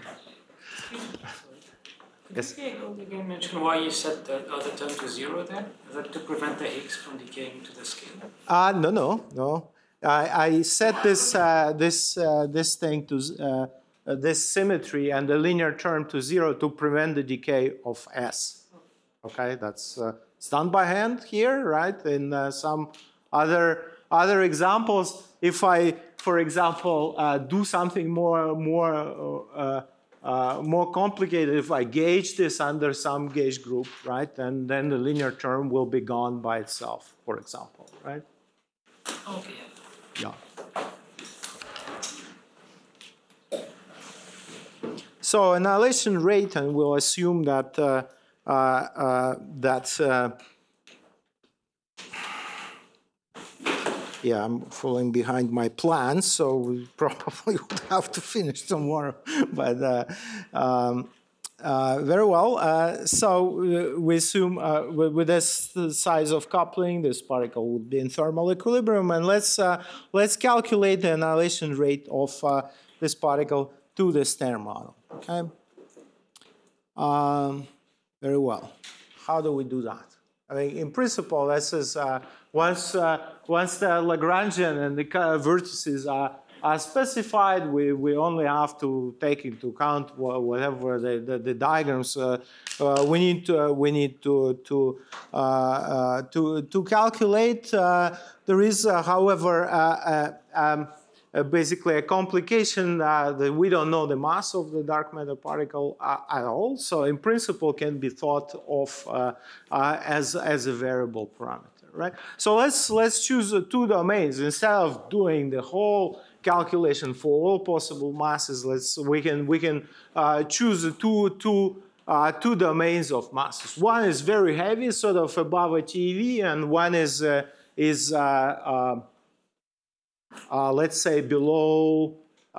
Yes? Could you again mention why you set the other term to 0 there? Is that to prevent the Higgs from decaying to the scale? No. I set this thing to this symmetry and the linear term to 0 to prevent the decay of S. Okay, that's it's done by hand here, right? In some other examples, if I, for example, do something more complicated, if I gauge this under some gauge group, right, then the linear term will be gone by itself, for example, right? Okay. Yeah. So annihilation rate, and we'll assume that yeah, I'm falling behind my plans, so we probably would have to finish tomorrow. But very well. So we assume with this size of coupling, this particle would be in thermal equilibrium, and let's calculate the annihilation rate of this particle to the Standard Model. Okay. Very well. How do we do that? I mean, in principle, this is once the Lagrangian and the vertices are specified, we only have to take into account whatever the diagrams we need to calculate. There is, however, basically a complication that we don't know the mass of the dark matter particle at all. So in principle can be thought of as a variable parameter, right? So let's choose two domains instead of doing the whole calculation for all possible masses. We can choose two domains of masses. One is very heavy, sort of above a TeV, and one is let's say below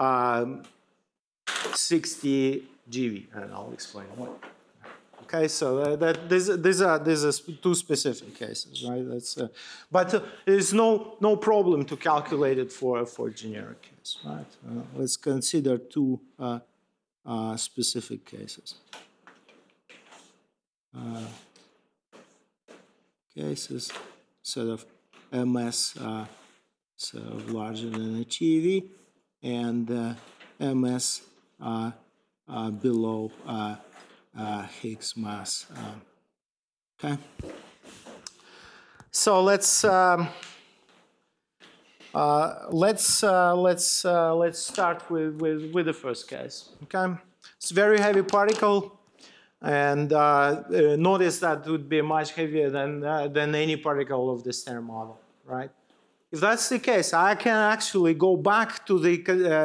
60 GeV, and I'll explain why. Okay, so these are two specific cases, right? But there's no problem to calculate it for generic cases. fields, right? Let's consider two specific cases. Cases, sort of MS sort of larger than HEV, and MS below Higgs mass. Okay. So let's start with the first case. Okay, it's a very heavy particle, and notice that would be much heavier than any particle of the Standard Model, right? If that's the case, I can actually go back to the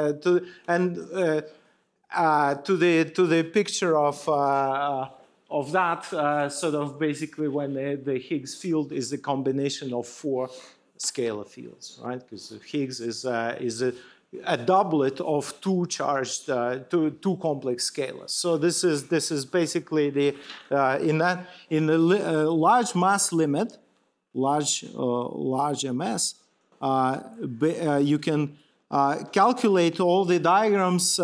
picture of that sort of basically when the Higgs field is a combination of four scalar fields, right? Because Higgs is a doublet of two charged, two complex scalars. So this is basically the in the large mass limit, large MS. You can calculate all the diagrams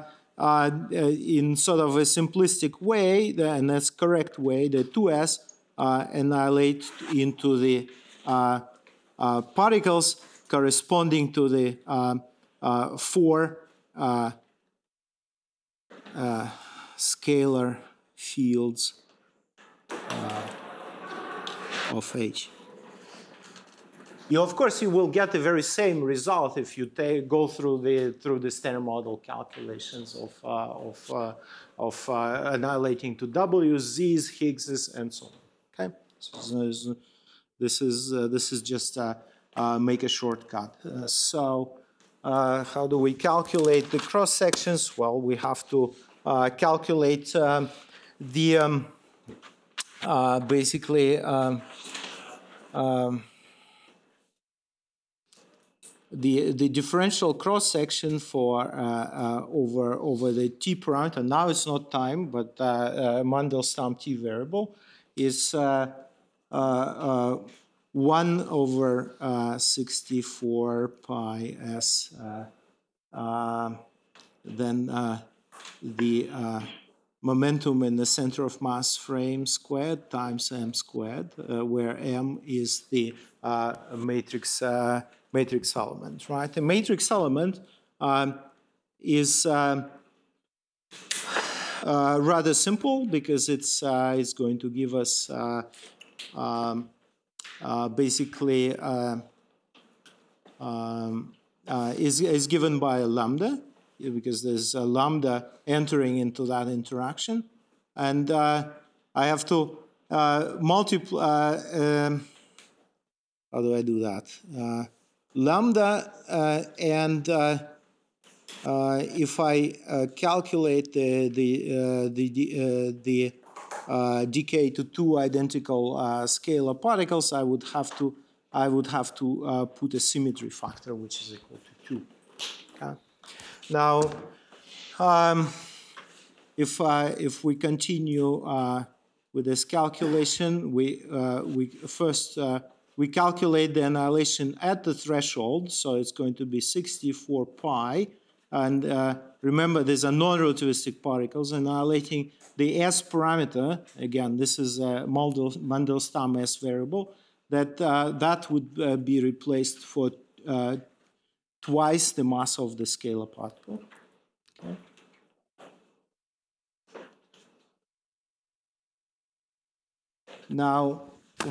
in sort of a simplistic way, and that's correct way. The 2s annihilate into the particles corresponding to the four scalar fields of H. Of course, you will get the very same result if you go through the Standard Model calculations of annihilating to W's, Z's, Higgses, and so on. Okay, so this is just make a shortcut. So how do we calculate the cross sections? Well, we have to calculate the basically. The differential cross section for over the t parameter. Now it's not time, but Mandelstam t variable is 1 over 64 pi s. Then the momentum in the center of mass frame squared times m squared, where m is the matrix element, right? The matrix element is rather simple because it's going to give us basically is given by a lambda, because there's a lambda entering into that interaction, and I have to multiply. How do I do that? Lambda and if I calculate the decay to two identical scalar particles, I would have to put a symmetry factor which is equal to 2. Okay. Now, if we continue with this calculation, we first we calculate the annihilation at the threshold, so it's going to be 64 pi. And remember, these are non-relativistic particles annihilating the S parameter. Again, this is a Mandelstam S variable. That would be replaced for twice the mass of the scalar particle. Okay. Now,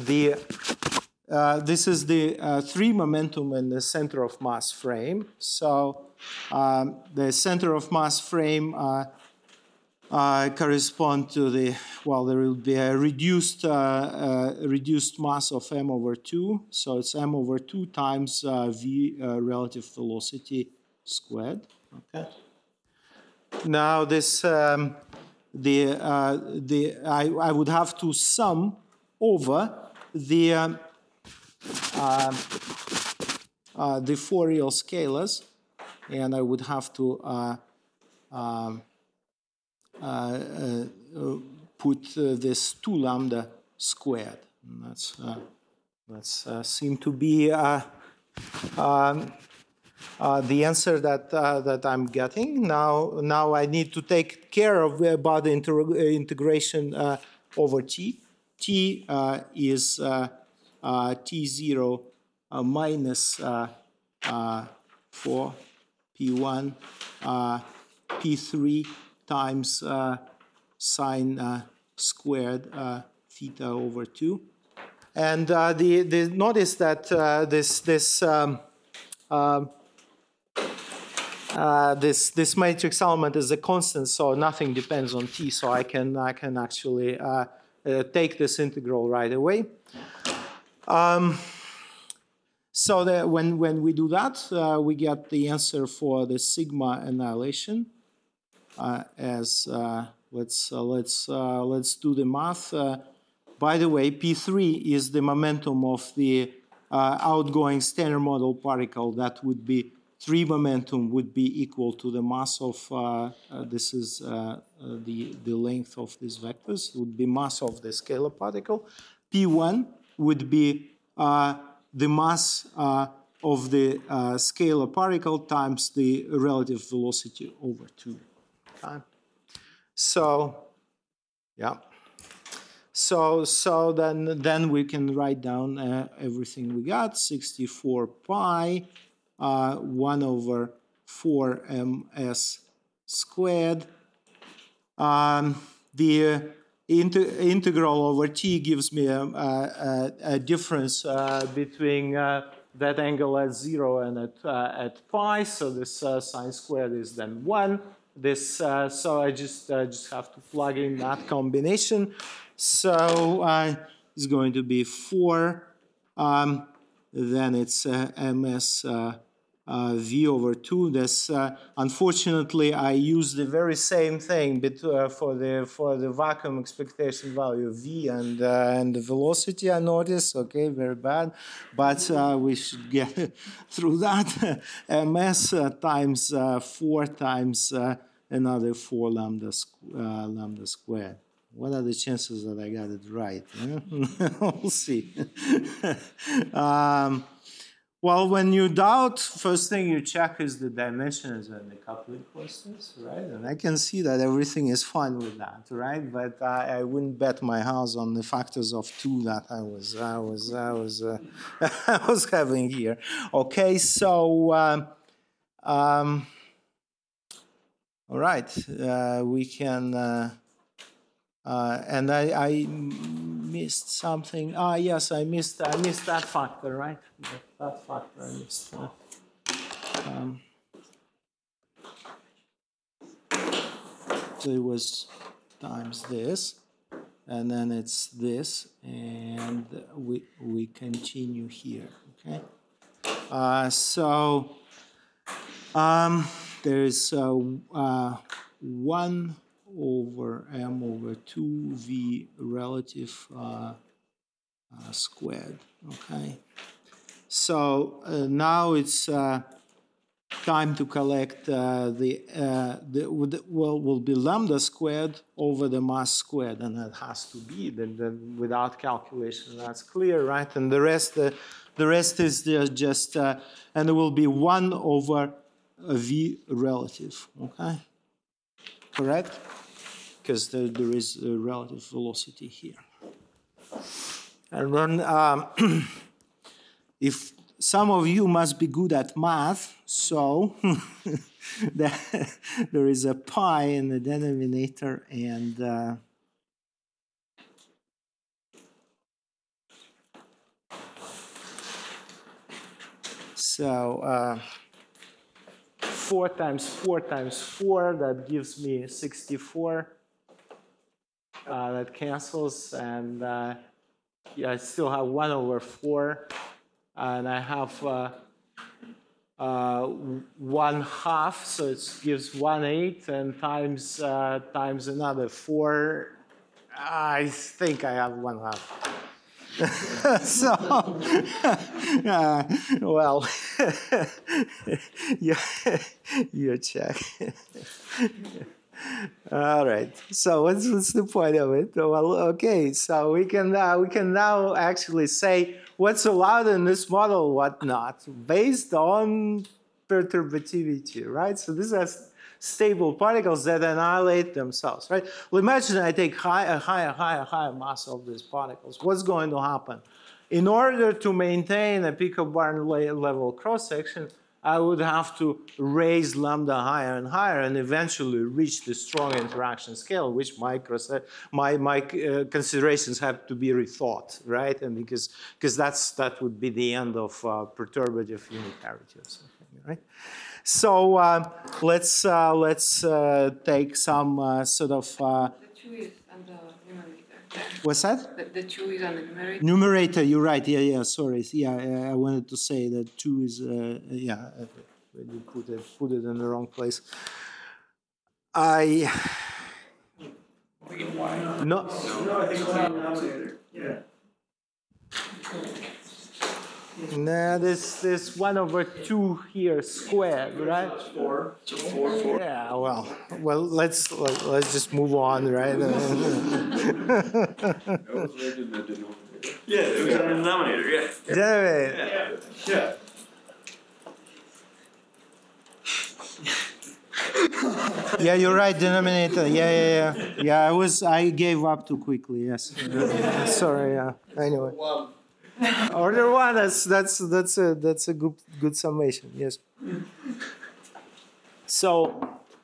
this is the 3 momentum in the center of mass frame. So the center of mass frame correspond to the, well, there will be a reduced mass of m over 2. So it's m over 2 times v relative velocity squared. Okay. Now this I would have to sum over the four real scalars, and I would have to put this 2 lambda squared. And that's seem to be the answer that I'm getting. Now I need to take care of about the integration over t. T is t0 minus 4 p1 p3 times sine squared theta over 2. And notice that this matrix element is a constant, so nothing depends on t. So I can actually take this integral right away. So that when we do that, we get the answer for the sigma annihilation. Let's do the math. By the way, P3 is the momentum of the outgoing Standard Model particle. That would be 3 momentum would be equal to the mass of this is the length of these vectors. It would be mass of the scalar particle. P1 would be the mass of the scalar particle times the relative velocity over 2. So, yeah. So then we can write down everything we got. 64 pi 1 over 4 ms squared. The integral over t gives me a difference between that angle at 0 and at pi. So this sine squared is then 1. This so I just have to plug in that combination. So it's going to be 4. Then it's ms v over 2. This unfortunately I use the very same thing for the vacuum expectation value v and the velocity. I notice. Okay, very bad, but we should get through that. ms times 4 times another 4 lambda squared. What are the chances that I got it right? We'll see. Well, when you doubt, first thing you check is the dimensions and the coupling forces, right? And I can see that everything is fine with that, right? But I wouldn't bet my house on the factors of 2 that I was having here. Okay, so all right, we can. And I missed something. Yes, I missed that factor, right? That factor I missed. So it was times this, and then it's this, and we continue here. Okay. So there's 1 over m over 2 v relative squared. Okay. So now it's time to collect will be lambda squared over the mass squared, and that has to be then without calculation. That's clear, right? And the rest is just and it will be 1 over v relative. Okay. Correct? Because there is a relative velocity here. And then if some of you must be good at math, so there is a pi in the denominator, and so 4 times 4 times 4, that gives me 64. That cancels, and yeah, I still have 1 over 4, and I have 1/2, so it gives 1/8, and times another 4. I think I have 1/2. So, well, you check. All right. So what's the point of it? Well, okay. So we can now actually say what's allowed in this model, what not, based on perturbativity, right? So these are stable particles that annihilate themselves, right? Well, imagine I take higher mass of these particles. What's going to happen? In order to maintain a picobarn level cross-section, I would have to raise lambda higher and higher and eventually reach the strong interaction scale, which my considerations have to be rethought, right? And because that would be the end of perturbative unitarity or something, right? So let's take some sort of. The 2 is on the numerator. What's that? The 2 is on the numerator. Numerator, you're right. Yeah. Sorry. Yeah, I wanted to say that 2 is. Yeah, you put it in the wrong place. No, I think it's the denominator. Yeah. Nah, there's 1 over 2 here squared, right? 4. Yeah, well, let's just move on, right? That was right in the denominator. Yeah, it was in the denominator. Yeah. Yeah. Yeah, you're right, denominator. Yeah. I gave up too quickly. Yes. Sorry. Yeah. Anyway. Order 1. That's a good summation. Yes. So,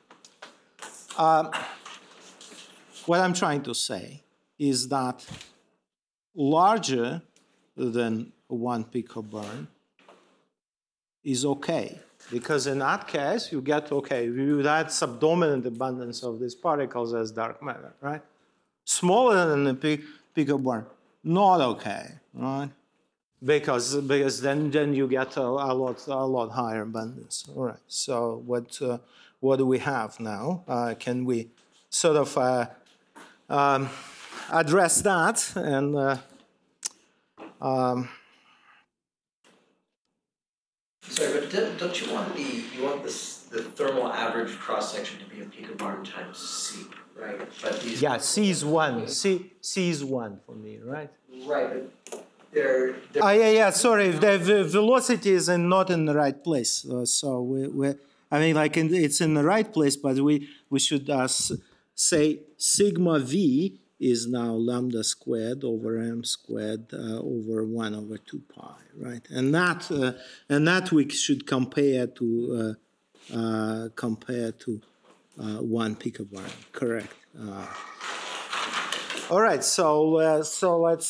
what I'm trying to say is that larger than 1 picobarn is okay. Because in that case, you get, you had subdominant abundance of these particles as dark matter, right? Smaller than the picobarn, not okay, right? Because then you get a lot higher abundance. All right. So what do we have now? Can we sort of address that and Sorry, but don't you want the thermal average cross section to be a picobarn times C, right? But these C is 1. C is 1 for me, right? Right, but they're Sorry, the velocity is not in the right place. So it's in the right place, but we should say sigma v is now lambda squared over m squared over 1 over 2 pi, right? And that we should compare to 1 picobarn, correct? All right, so let's.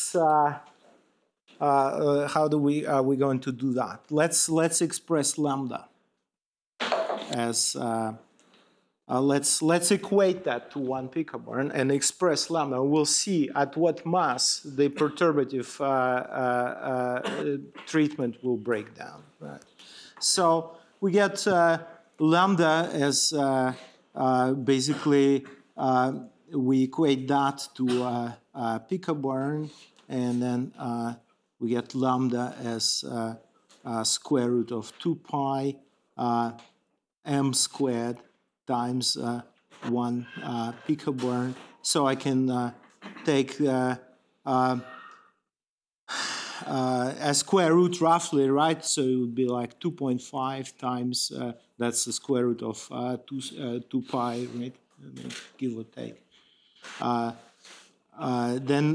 How are we going to do that? Let's express lambda as. Let's equate that to 1 picobarn and express lambda. We'll see at what mass the perturbative treatment will break down. Right. So we get lambda as basically we equate that to picobarn, and then we get lambda as square root of 2 pi m squared times 1 picobarn. So I can take a square root roughly, right? So it would be like 2.5 times, that's the square root of 2 pi, right? Give or take. Then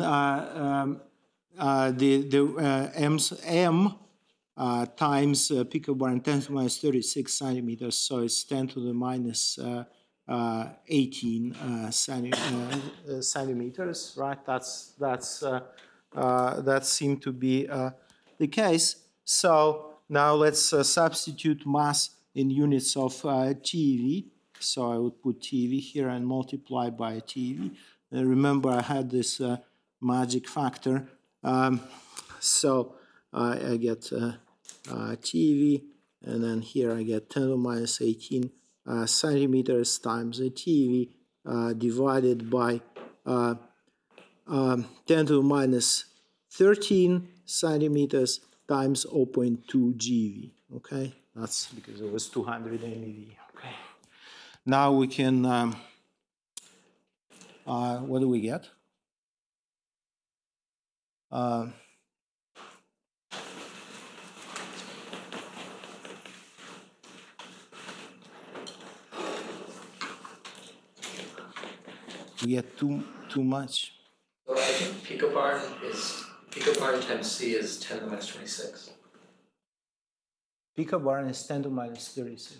the m times picobarn 10 to the minus 36 centimeters, so it's 10 to the minus 18 centimeters, right? That seemed to be the case. So now let's substitute mass in units of TeV. So I would put TeV here and multiply by TeV. Remember, I had this magic factor. So I get TeV, and then here I get 10 to the minus 18 centimeters times the TeV divided by 10 to the minus 13 centimeters times 0.2 GeV. Okay, that's because it was 200 MeV. Okay, now we can. What do we get? we get too much. So I think picobarn times C is 10 to the minus 26. Picobarn is 10 to the minus 36.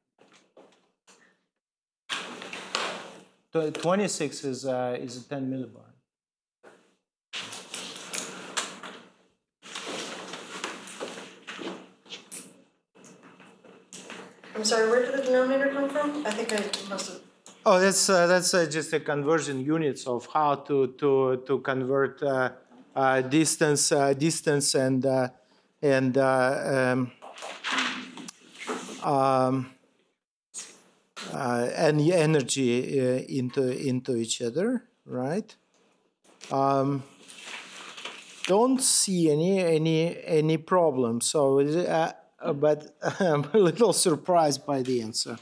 26 is a 10 millibarn. I'm sorry, where did the denominator come from? I think I must have. Oh, that's just a conversion units of how to convert distance and energy into each other, right? Don't see any problem. So, but I'm a little surprised by the answer.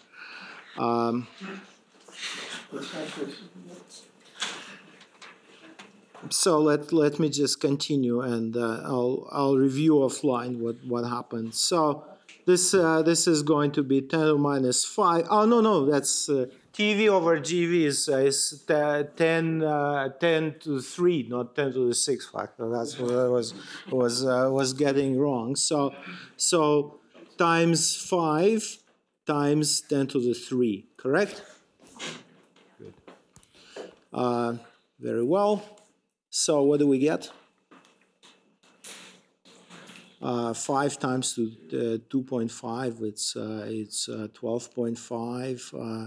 So let me just continue, and I'll review offline what happened. So this is going to be 10 to the minus 5. Oh no, that's TV over GV is 10 to 3, not 10 to the 6 factor. That's what I was getting wrong. So times 5 times 10 to the 3, correct? Good. Very well. So what do we get? 5 times to 2.5. It's 12.5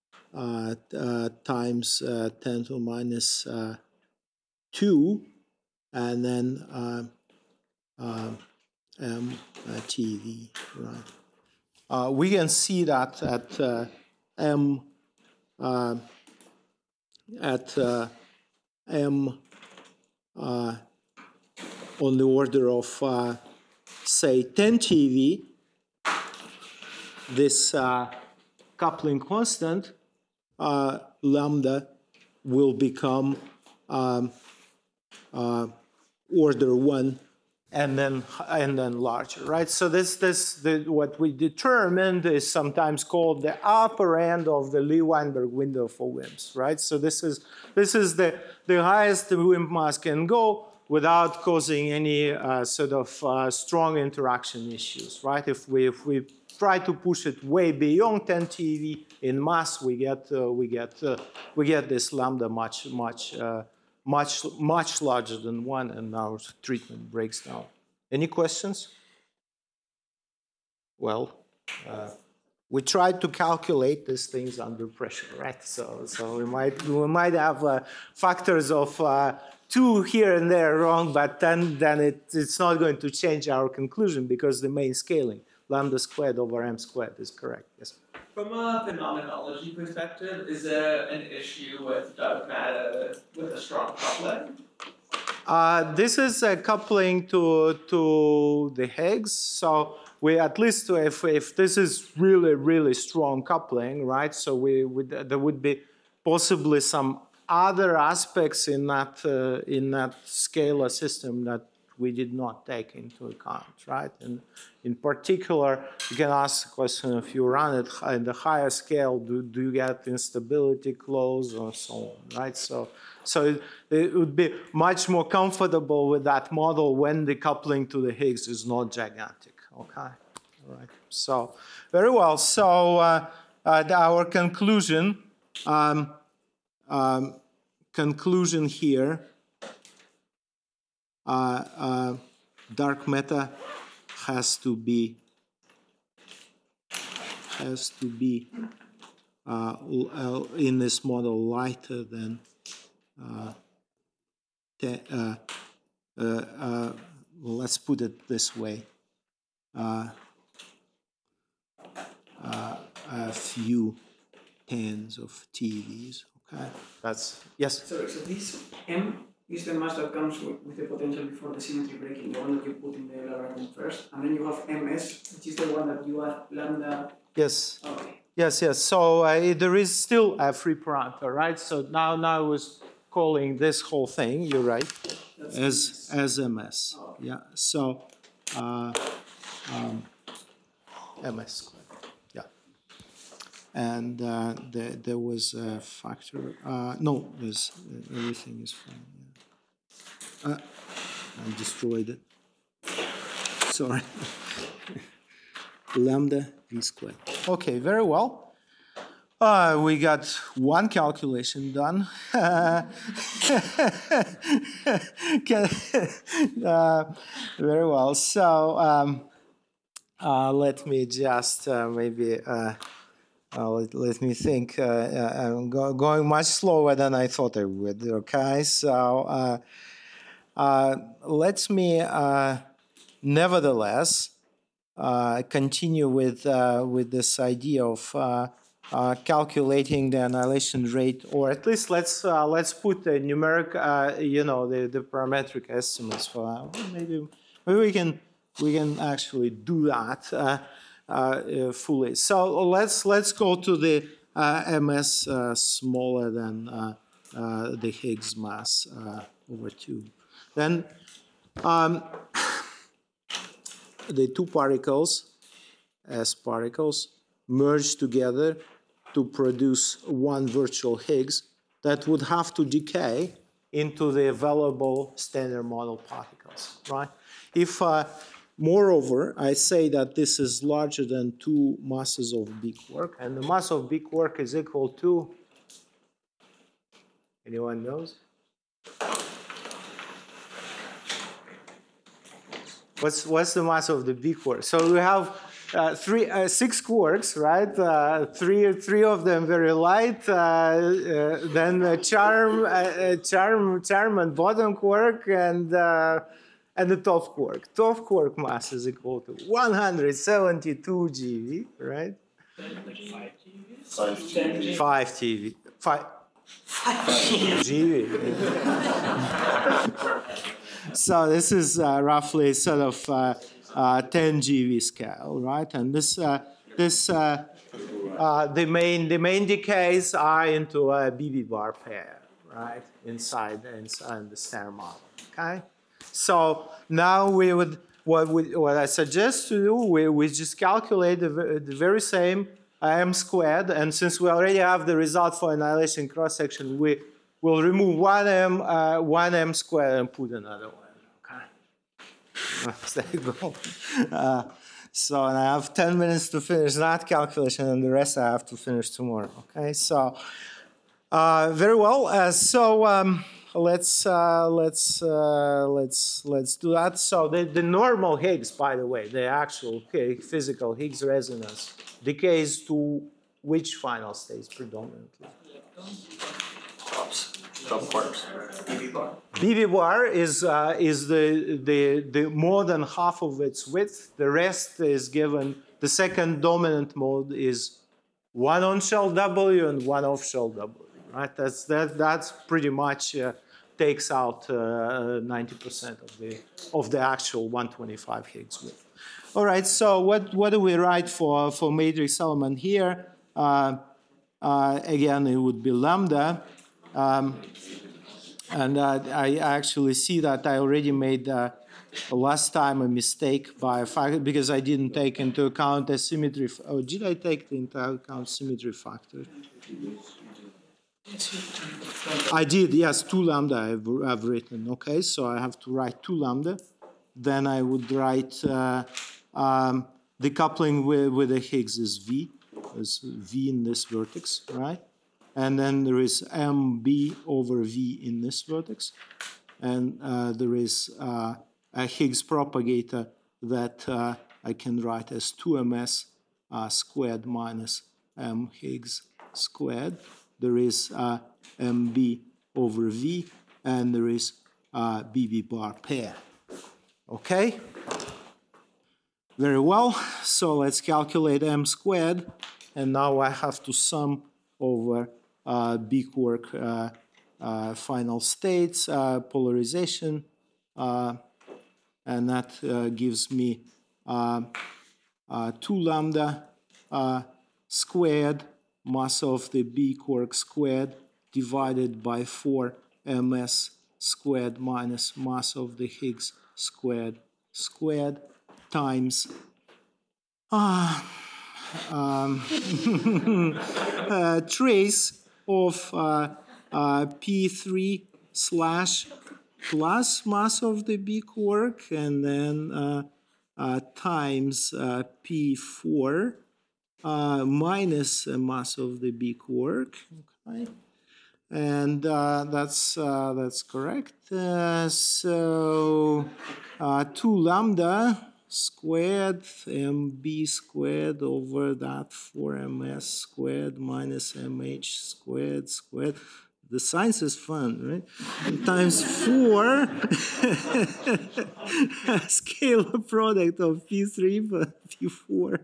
times 10 to the minus 2, and then MTV, right? We can see that at M on the order of, say, 10 TeV, this coupling constant, lambda, will become order 1 and then larger, right? So what we determined is sometimes called the upper end of the Lee-Weinberg window for WIMPs, right? So this is the highest the WIMP mass can go without causing any sort of strong interaction issues, right? If we try to push it way beyond 10 TeV in mass, we get this lambda much larger than 1, and our treatment breaks down. Any questions? Well, we tried to calculate these things under pressure, right? So we might have factors of 2 here and there wrong, but then it's not going to change our conclusion because the main scaling, lambda squared over m squared, is correct. Yes. From a phenomenology perspective, is there an issue with dark matter with a strong coupling? This is a coupling to the Higgs. So we, at least if this is really strong coupling, right? So there would be possibly some other aspects in that scalar system that we did not take into account, right? And in particular, you can ask the question: if you run it in the higher scale, do you get instability close or so on, right? So it would be much more comfortable with that model when the coupling to the Higgs is not gigantic. Okay, all right. So very well. So our conclusion. Conclusion here, dark matter has to be in this model lighter than let's put it this way, a few tens of TeVs. Okay, that's, yes? So this M is the mass that comes with the potential before the symmetry breaking, the one that you put in the logarithm first, and then you have MS, which is the one that you add lambda. Yes. Okay. Yes. So there is still a free parameter, right? So now I was calling this whole thing, you're right, as MS. Oh, okay. Yeah. So MS. Yeah. and there was a factor. No, everything is fine. Yeah. I destroyed it. Sorry. Lambda v squared. Okay, very well. We got one calculation done. Very well. So let me just maybe let me think. I'm going much slower than I thought I would. Okay, so let me nevertheless continue with this idea of calculating the annihilation rate, or at least let's put the numeric, the parametric estimates for maybe we can actually do that fully. So let's go to the ms smaller than the Higgs mass over 2. Then the two particles, S particles, merge together to produce one virtual Higgs that would have to decay into the available standard model particles, right? If, moreover, I say that this is larger than 2 masses of big quark, and the mass of big quark is equal to, anyone knows? What's the mass of the big quark? So we have 6 quarks, right? Three of them very light. Then charm and bottom quark, and the top quark. Top quark mass is equal to 172 GeV, right? 5 GeV. 5 GeV. So this is roughly sort of 10 GeV scale, right? And the main decays are into a BB bar pair, right? Inside the standard model. Okay. So now we would what I suggest to do, we just calculate the very same m squared, and since we already have the result for annihilation cross section, we will remove one m squared and put another one. There you go. So and I have 10 minutes to finish that calculation, and the rest I have to finish tomorrow. Okay, so very well. Let's do that. So the normal Higgs, by the way, the actual physical Higgs resonance decays to which final states predominantly? Top quarks. BB bar is the more than half of its width. The rest is given. The second dominant mode is one on shell W and one off shell W. Right. That's pretty much takes out 90% of the actual 125 Higgs width. All right. So what do we write for matrix element here? Again, it would be lambda. And I actually see that I already made last time a mistake by fact because I didn't take into account the symmetry. Oh, did I take into account symmetry factor? I did, yes, 2 lambda I've written. Okay, so I have to write 2 lambda. Then I would write the coupling with the Higgs is V. There's V in this vertex, right? And then there is MB over V in this vertex. And there is a Higgs propagator that I can write as 2ms squared minus M Higgs squared. There is MB over V, and there is BB bar pair. Okay? Very well. So let's calculate M squared. And now I have to sum over B quark final states, polarization, and that gives me 2 lambda squared mass of the B quark squared divided by 4 ms squared minus mass of the Higgs squared times trace of P3 slash plus mass of the big quark, and then times P4 minus mass of the big quark. Okay. And that's correct. So 2 lambda squared mb squared over that 4ms squared minus mh squared. The science is fun, right? Times 4 scalar product of P3 but P4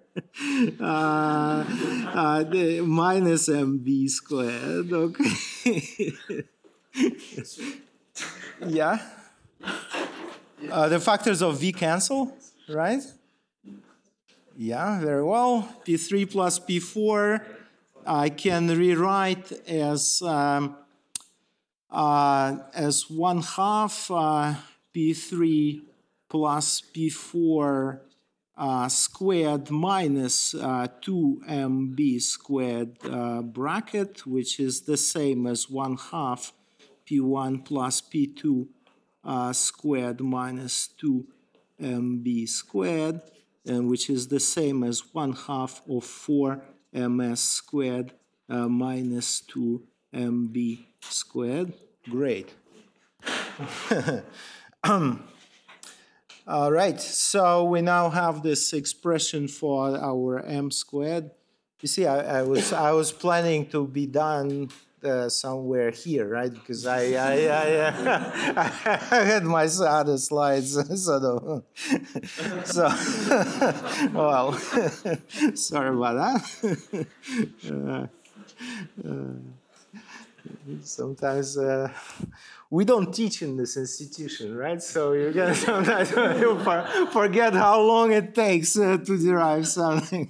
minus MB squared, okay? Yeah? The factors of V cancel, right? Yeah, very well. P3 plus P4 I can rewrite as 1/2 P3 plus P4 squared minus 2mb squared bracket, which is the same as 1/2 P1 plus P2 squared minus 2mb squared, and which is the same as 1/2 of 4ms squared minus 2mb squared. Great. All right, so we now have this expression for our m squared. You see, I was planning to be done somewhere here, right? Because I had my other slides, so well, sorry about that. Sometimes we don't teach in this institution, right? So you can sometimes forget how long it takes to derive something.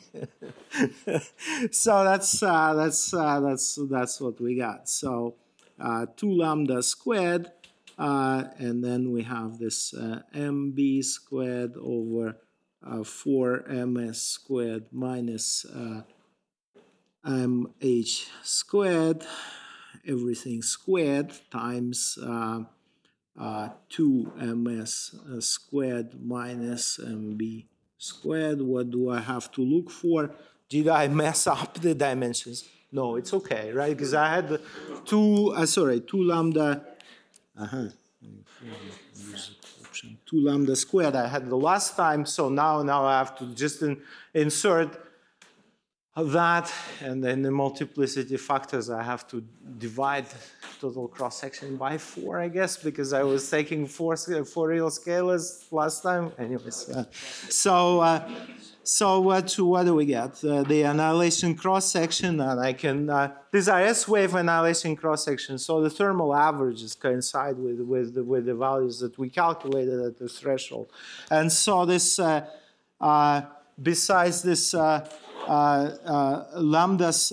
So that's what we got. So 2 lambda squared, and then we have this mb squared over 4ms squared minus mh squared, everything squared, times 2ms squared minus mb squared. What do I have to look for? Did I mess up the dimensions? No, it's okay, right? Because I had 2 lambda, 2 lambda squared I had the last time, so now I have to just insert that, and then the multiplicity factors, I have to divide total cross-section by 4, I guess, because I was taking 4 real scalars last time. Anyways, so what do we get? The annihilation cross-section, and I can, these are S-wave annihilation cross-section, so the thermal averages coincide with the values that we calculated at the threshold. And so this, besides this lambdas,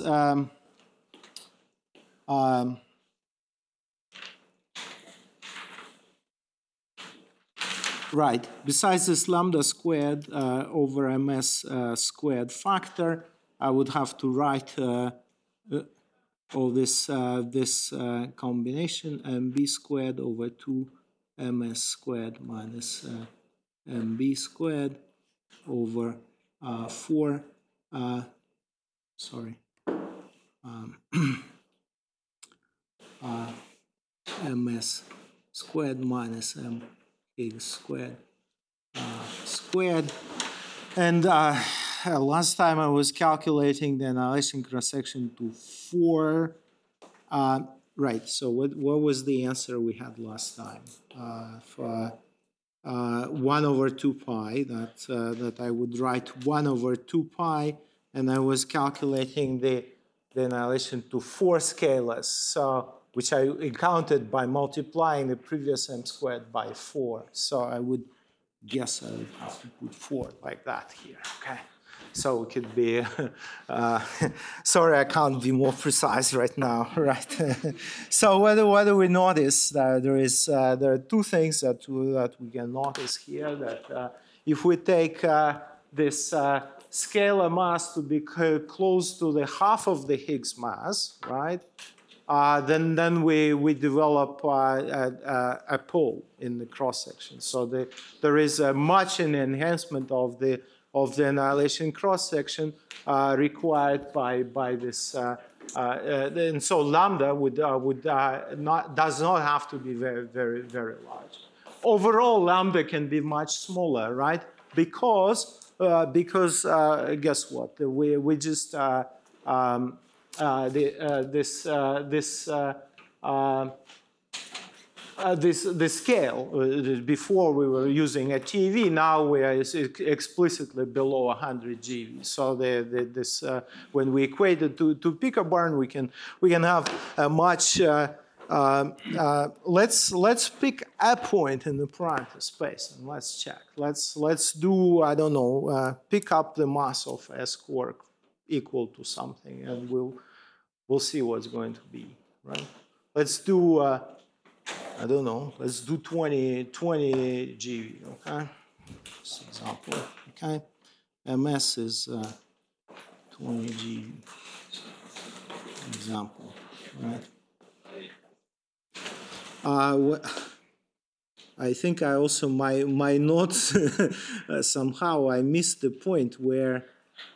right, besides this lambda squared over ms squared factor, I would have to write all this combination, mb squared over 2 ms squared minus mb squared over 4 ms squared minus m squared squared. And last time I was calculating the annihilation cross-section to 4. Right, so what was the answer we had last time? For 1 over 2 pi, that I would write 1 over 2 pi, and I was calculating the annihilation to 4 scalars, so which I encountered by multiplying the previous m squared by 4. So I would guess I would have to put 4 like that here, okay? So it could be, sorry, I can't be more precise right now, right? So what do we notice? There are 2 things that we can notice here, that if we take this scalar mass to be close to the half of the Higgs mass, right? Then we develop a pole in the cross section. So there is much an enhancement of the annihilation cross section required by this. And so lambda does not have to be very, very, very large. Overall, lambda can be much smaller, right? Because guess what? We just this scale. Before we were using a TeV, now we are explicitly below 100 GeV. So when we equate it to picobarn, we can have a much. Let's pick a point in the parameter space and let's check. Let's do, I don't know, pick up the mass of S quark equal to something, and we'll see what's going to be, right? Let's do, I don't know, let's do 20 GeV, okay? This example, okay? MS is 20 GeV example, right? I think I also, my notes, somehow I missed the point where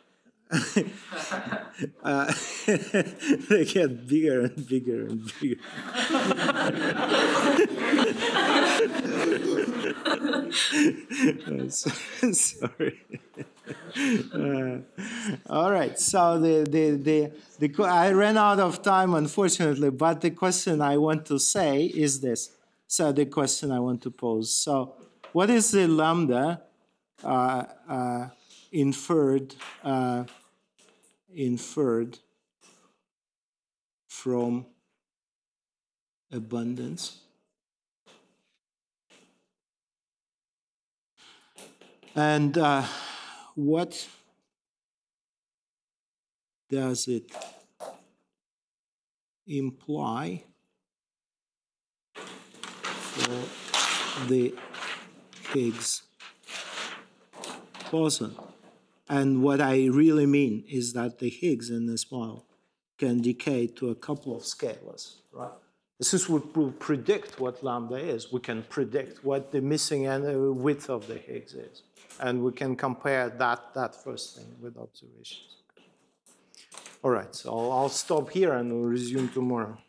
they get bigger and bigger and bigger. Sorry. All right. So I ran out of time, unfortunately. But the question I want to say is this. So the question I want to pose. So, what is the lambda inferred from abundance? And what does it imply for the Higgs boson? And what I really mean is that the Higgs in this model can decay to a couple of scalars, right? This is what will predict what lambda is. We can predict what the missing width of the Higgs is. And we can compare that first thing with observations. All right, so I'll stop here and we'll resume tomorrow.